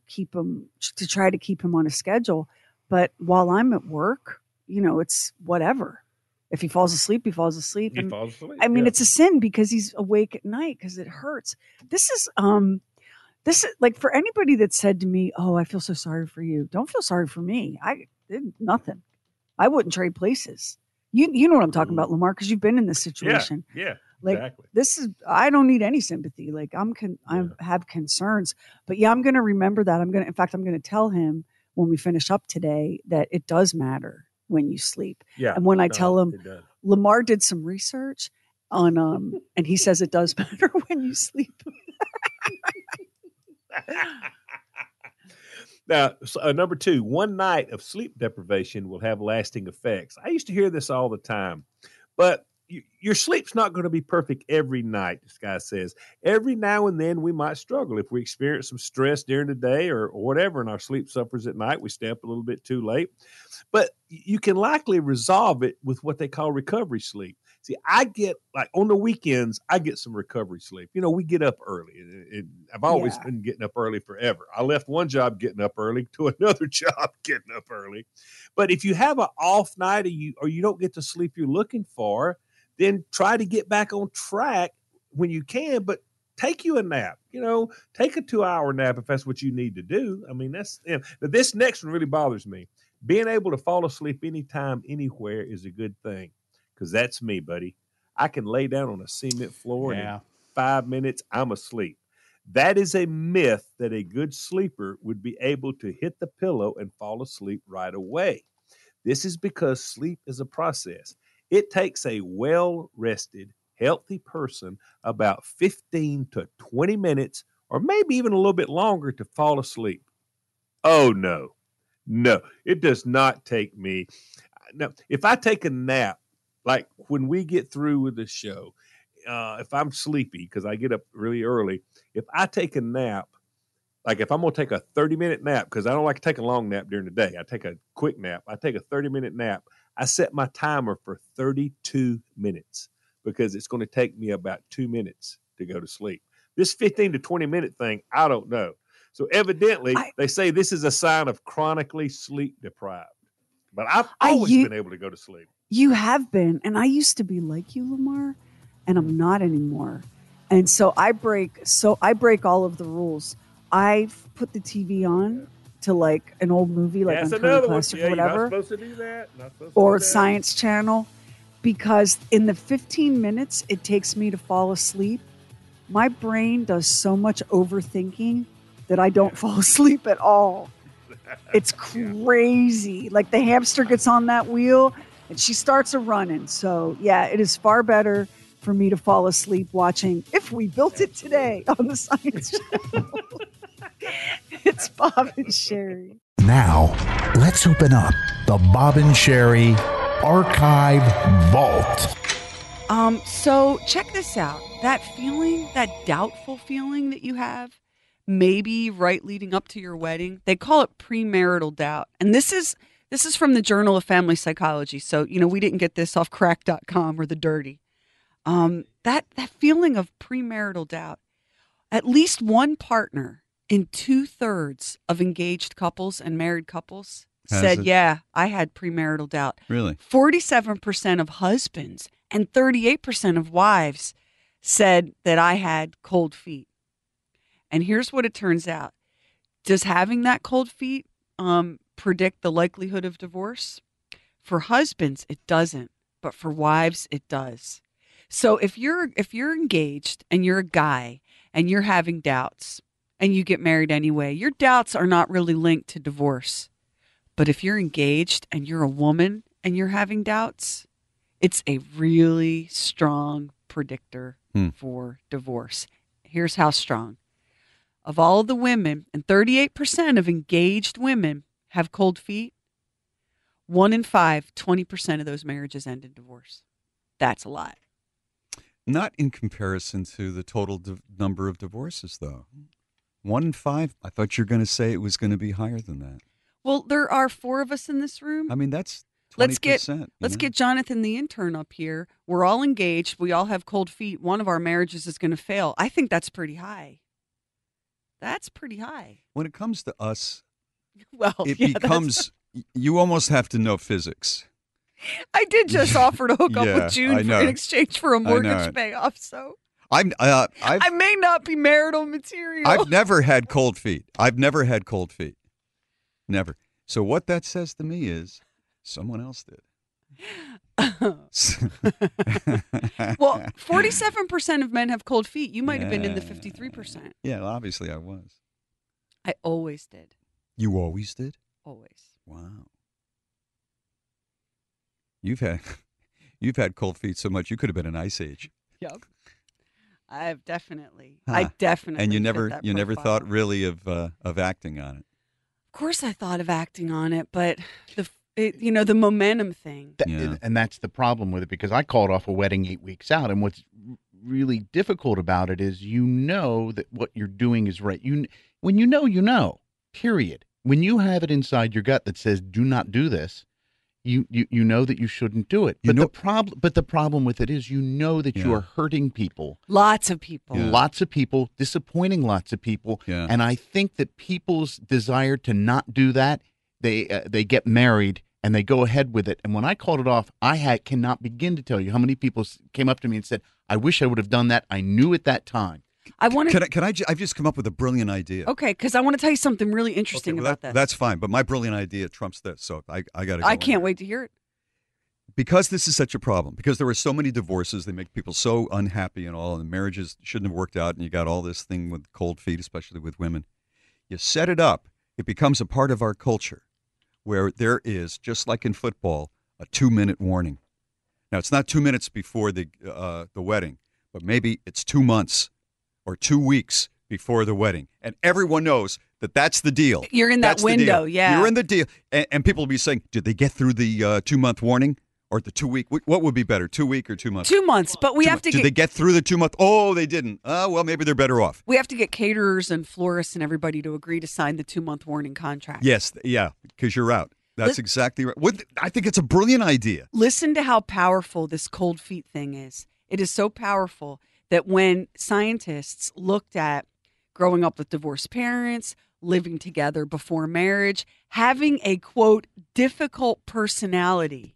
try to keep him on a schedule. But while I'm at work, it's whatever. If he falls asleep, he falls asleep. I mean, it's a sin because he's awake at night because it hurts. This is like, for anybody that said to me, "Oh, I feel so sorry for you." Don't feel sorry for me. I did nothing. I wouldn't trade places. You know what I'm talking about, Lamar, because you've been in this situation. Yeah, like, exactly. I don't need any sympathy. Like, I have concerns, but I'm going to remember that. I'm going to tell him when we finish up today that it does matter when you sleep. Yeah. And when I tell him, Lamar did some research on, and he says it does matter when you sleep. Now, number two, one night of sleep deprivation will have lasting effects. I used to hear this all the time, but your sleep's not going to be perfect every night, this guy says. Every now and then we might struggle. If we experience some stress during the day or whatever, and our sleep suffers at night, we stay up a little bit too late. But you can likely resolve it with what they call recovery sleep. See, I get, like, on the weekends, I get some recovery sleep. We get up early. I've always been getting up early forever. I left one job getting up early to another job getting up early. But if you have an off night or you don't get the sleep you're looking for, then try to get back on track when you can, but take you a nap, take a 2-hour nap if that's what you need to do. I mean, this next one really bothers me. Being able to fall asleep anytime, anywhere is a good thing. Because that's me, buddy. I can lay down on a cement floor and in 5 minutes, I'm asleep. That is a myth that a good sleeper would be able to hit the pillow and fall asleep right away. This is because sleep is a process. It takes a well-rested, healthy person about 15 to 20 minutes, or maybe even a little bit longer, to fall asleep. Oh, no. No, it does not take me. No, if I take a nap, like when we get through with the show, if I'm sleepy because I get up really early, if I take a nap, like if I'm going to take a 30-minute nap, because I don't like to take a long nap during the day. I take a quick nap. I take a 30-minute nap. I set my timer for 32 minutes because it's going to take me about 2 minutes to go to sleep. This 15 to 20-minute thing, I don't know. So evidently, they say this is a sign of chronically sleep deprived. But I've always been able to go to sleep. You have been. And I used to be like you, Lamar, and I'm not anymore. And so I break all of the rules. I put the TV on to like an old movie, like on Current Classic or whatever. You're not supposed to do that. Or Science Channel. Because in the 15 minutes it takes me to fall asleep, my brain does so much overthinking that I don't fall asleep at all. It's crazy. Like the hamster gets on that wheel and she starts a running. So yeah, it is far better for me to fall asleep watching If We Built It Today on the Science Channel. It's Bob and Sherry. Now, let's open up the Bob and Sherry Archive Vault. So check this out. That feeling, that doubtful feeling that you have, maybe right leading up to your wedding, they call it premarital doubt. And this is from the Journal of Family Psychology. So, we didn't get this off crack.com or The Dirty. That feeling of premarital doubt, at least one partner in 2/3 of engaged couples and married couples said, yeah, I had premarital doubt. Really? 47% of husbands and 38% of wives said that I had cold feet. And here's what it turns out. Does having that cold feet predict the likelihood of divorce? For husbands, it doesn't, but for wives, it does. So if you're engaged and you're a guy and you're having doubts and you get married anyway, your doubts are not really linked to divorce. But if you're engaged and you're a woman and you're having doubts, it's a really strong predictor for divorce. Here's how strong. Of all of the women, and 38% of engaged women have cold feet, 1 in 5, 20% of those marriages end in divorce. That's a lot. Not in comparison to the total number of divorces, though. 1 in 5, I thought you were going to say it was going to be higher than that. Well, there are 4 of us in this room. I mean, that's 20%. Let's get Jonathan, the intern, up here. We're all engaged. We all have cold feet. One of our marriages is going to fail. I think that's pretty high. That's pretty high. When it comes to us, well, it becomes, you almost have to know physics. I did just offer to hook up with June in exchange for a mortgage payoff, so I may not be marital material. I've never had cold feet. Never. So what that says to me is someone else did. Well, 47% of men have cold feet. You might have been in the 53%. Yeah, well, obviously I was. I always did. You always did? Always. Wow. You've had cold feet so much you could have been an ice age. Yep. I've definitely. I definitely. And you never thought really of acting on it. Of course, I thought of acting on it, but the momentum thing. And that's the problem with it, because I called off a wedding 8 weeks out, and what's really difficult about it is that what you're doing is right. When you know, period. When you have it inside your gut that says do not do this, you know that you shouldn't do it. But the problem with it is that you are hurting people. Lots of people. Yeah. Lots of people, disappointing lots of people. Yeah. And I think that people's desire to not do that, they get married and they go ahead with it. And when I called it off, I cannot begin to tell you how many people came up to me and said, I wish I would have done that. I knew at that time. I've just come up with a brilliant idea. Okay, because I want to tell you something really interesting about that. That's fine, but my brilliant idea trumps this, so I got to go. I can't wait to hear it. Because this is such a problem, because there are so many divorces, they make people so unhappy and all, and marriages shouldn't have worked out, and you got all this thing with cold feet, especially with women. You set it up, it becomes a part of our culture, where there is, just like in football, a 2-minute warning. Now, it's not 2 minutes before the wedding, but maybe it's 2 months or 2 weeks before the wedding. And everyone knows that that's the deal. You're in that window, yeah. You're in the deal. And people will be saying, did they get through the 2-month warning or the 2 week? What would be better, 2 week or 2 months? 2 months, but Did they get through the 2 month? Oh, they didn't. Well, maybe they're better off. We have to get caterers and florists and everybody to agree to sign the 2-month warning contract. Yes, yeah, because you're out. That's exactly right. I think it's a brilliant idea. Listen to how powerful this cold feet thing is. It is so powerful that when scientists looked at growing up with divorced parents, living together before marriage, having a, quote, difficult personality,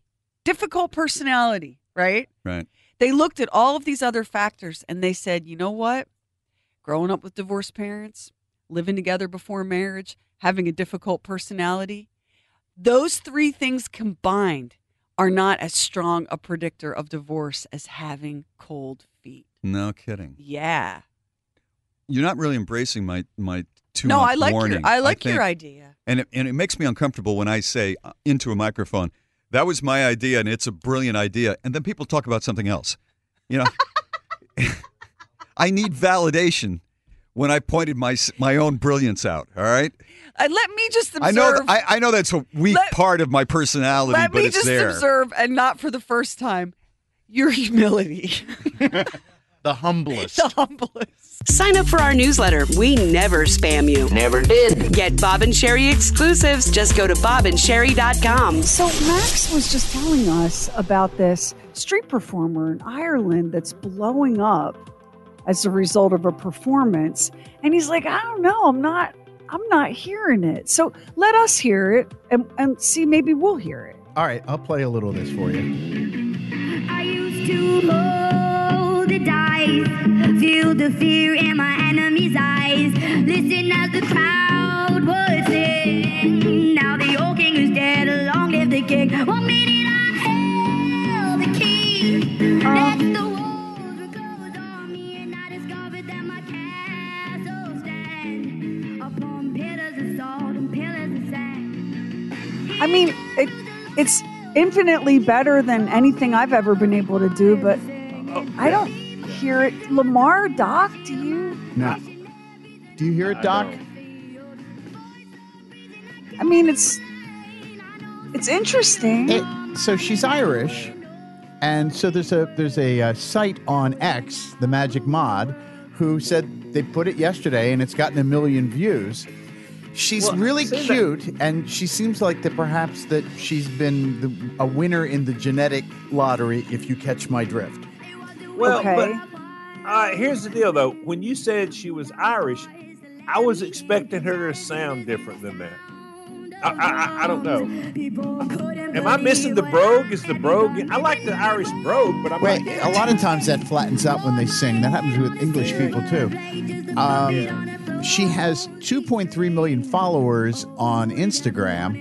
right? Right. They looked at all of these other factors and they said, you know what? Growing up with divorced parents, living together before marriage, having a difficult personality, those 3 things combined are not as strong a predictor of divorce as having cold feet. No kidding. Yeah. You're not really embracing my 2-month warning. I like your idea. And it makes me uncomfortable when I say into a microphone, that was my idea and it's a brilliant idea. And then people talk about something else. I need validation when I pointed my own brilliance out. All right. Let me just observe. I know that's a weak part of my personality, but it's there. Let me just observe, and not for the first time, your humility. The humblest. The humblest. Sign up for our newsletter. We never spam you. Never did. Get Bob and Sherry exclusives. Just go to bobandSherry.com. So Max was just telling us about this street performer in Ireland that's blowing up as a result of a performance. And he's like, I don't know, I'm not hearing it. So let us hear it and see, maybe we'll hear it. All right, I'll play a little of this for you. I used to hold the dice, feel the fear in my enemy's eyes, listen as the crowd would sing. Now the old king is dead, long live the king. 1 minute I held the key. Next the walls were closed on me, and I discovered that my castle stand upon pillars of salt and pillars of sand. I mean, it's infinitely better than anything I've ever been able to do, but I don't hear it. Lamar, Doc, do you? No. Do you hear it, Doc? I mean, it's interesting. So she's Irish, and so there's a site on X, the Magic Mod, who said they put it yesterday and it's gotten 1 million views. She's really cute, and she seems like that perhaps that she's been a winner in the genetic lottery, if you catch my drift. Well, okay. But here's the deal, though. When you said she was Irish, I was expecting her to sound different than that. I don't know. Am I missing the brogue? Is the brogue? I like the Irish brogue, but I'm Wait, not. a lot of times that flattens out when they sing. That happens with English people too. She has 2.3 million followers on Instagram.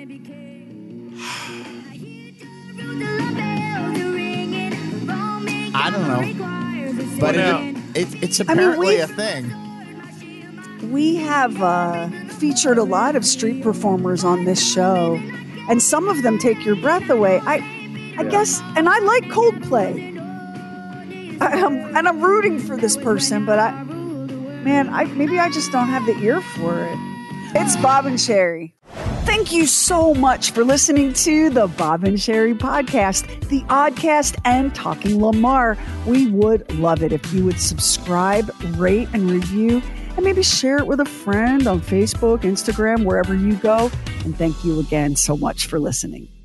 I don't know, but it's apparently a thing. We have featured a lot of street performers on this show, and some of them take your breath away. I guess, and I like Coldplay, and I'm rooting for this person, but maybe I just don't have the ear for it. It's Bob and Sherry. Thank you so much for listening to the Bob and Sherry podcast, the Oddcast, and Talking Lamar. We would love it if you would subscribe, rate, and review, and maybe share it with a friend on Facebook, Instagram, wherever you go. And thank you again so much for listening.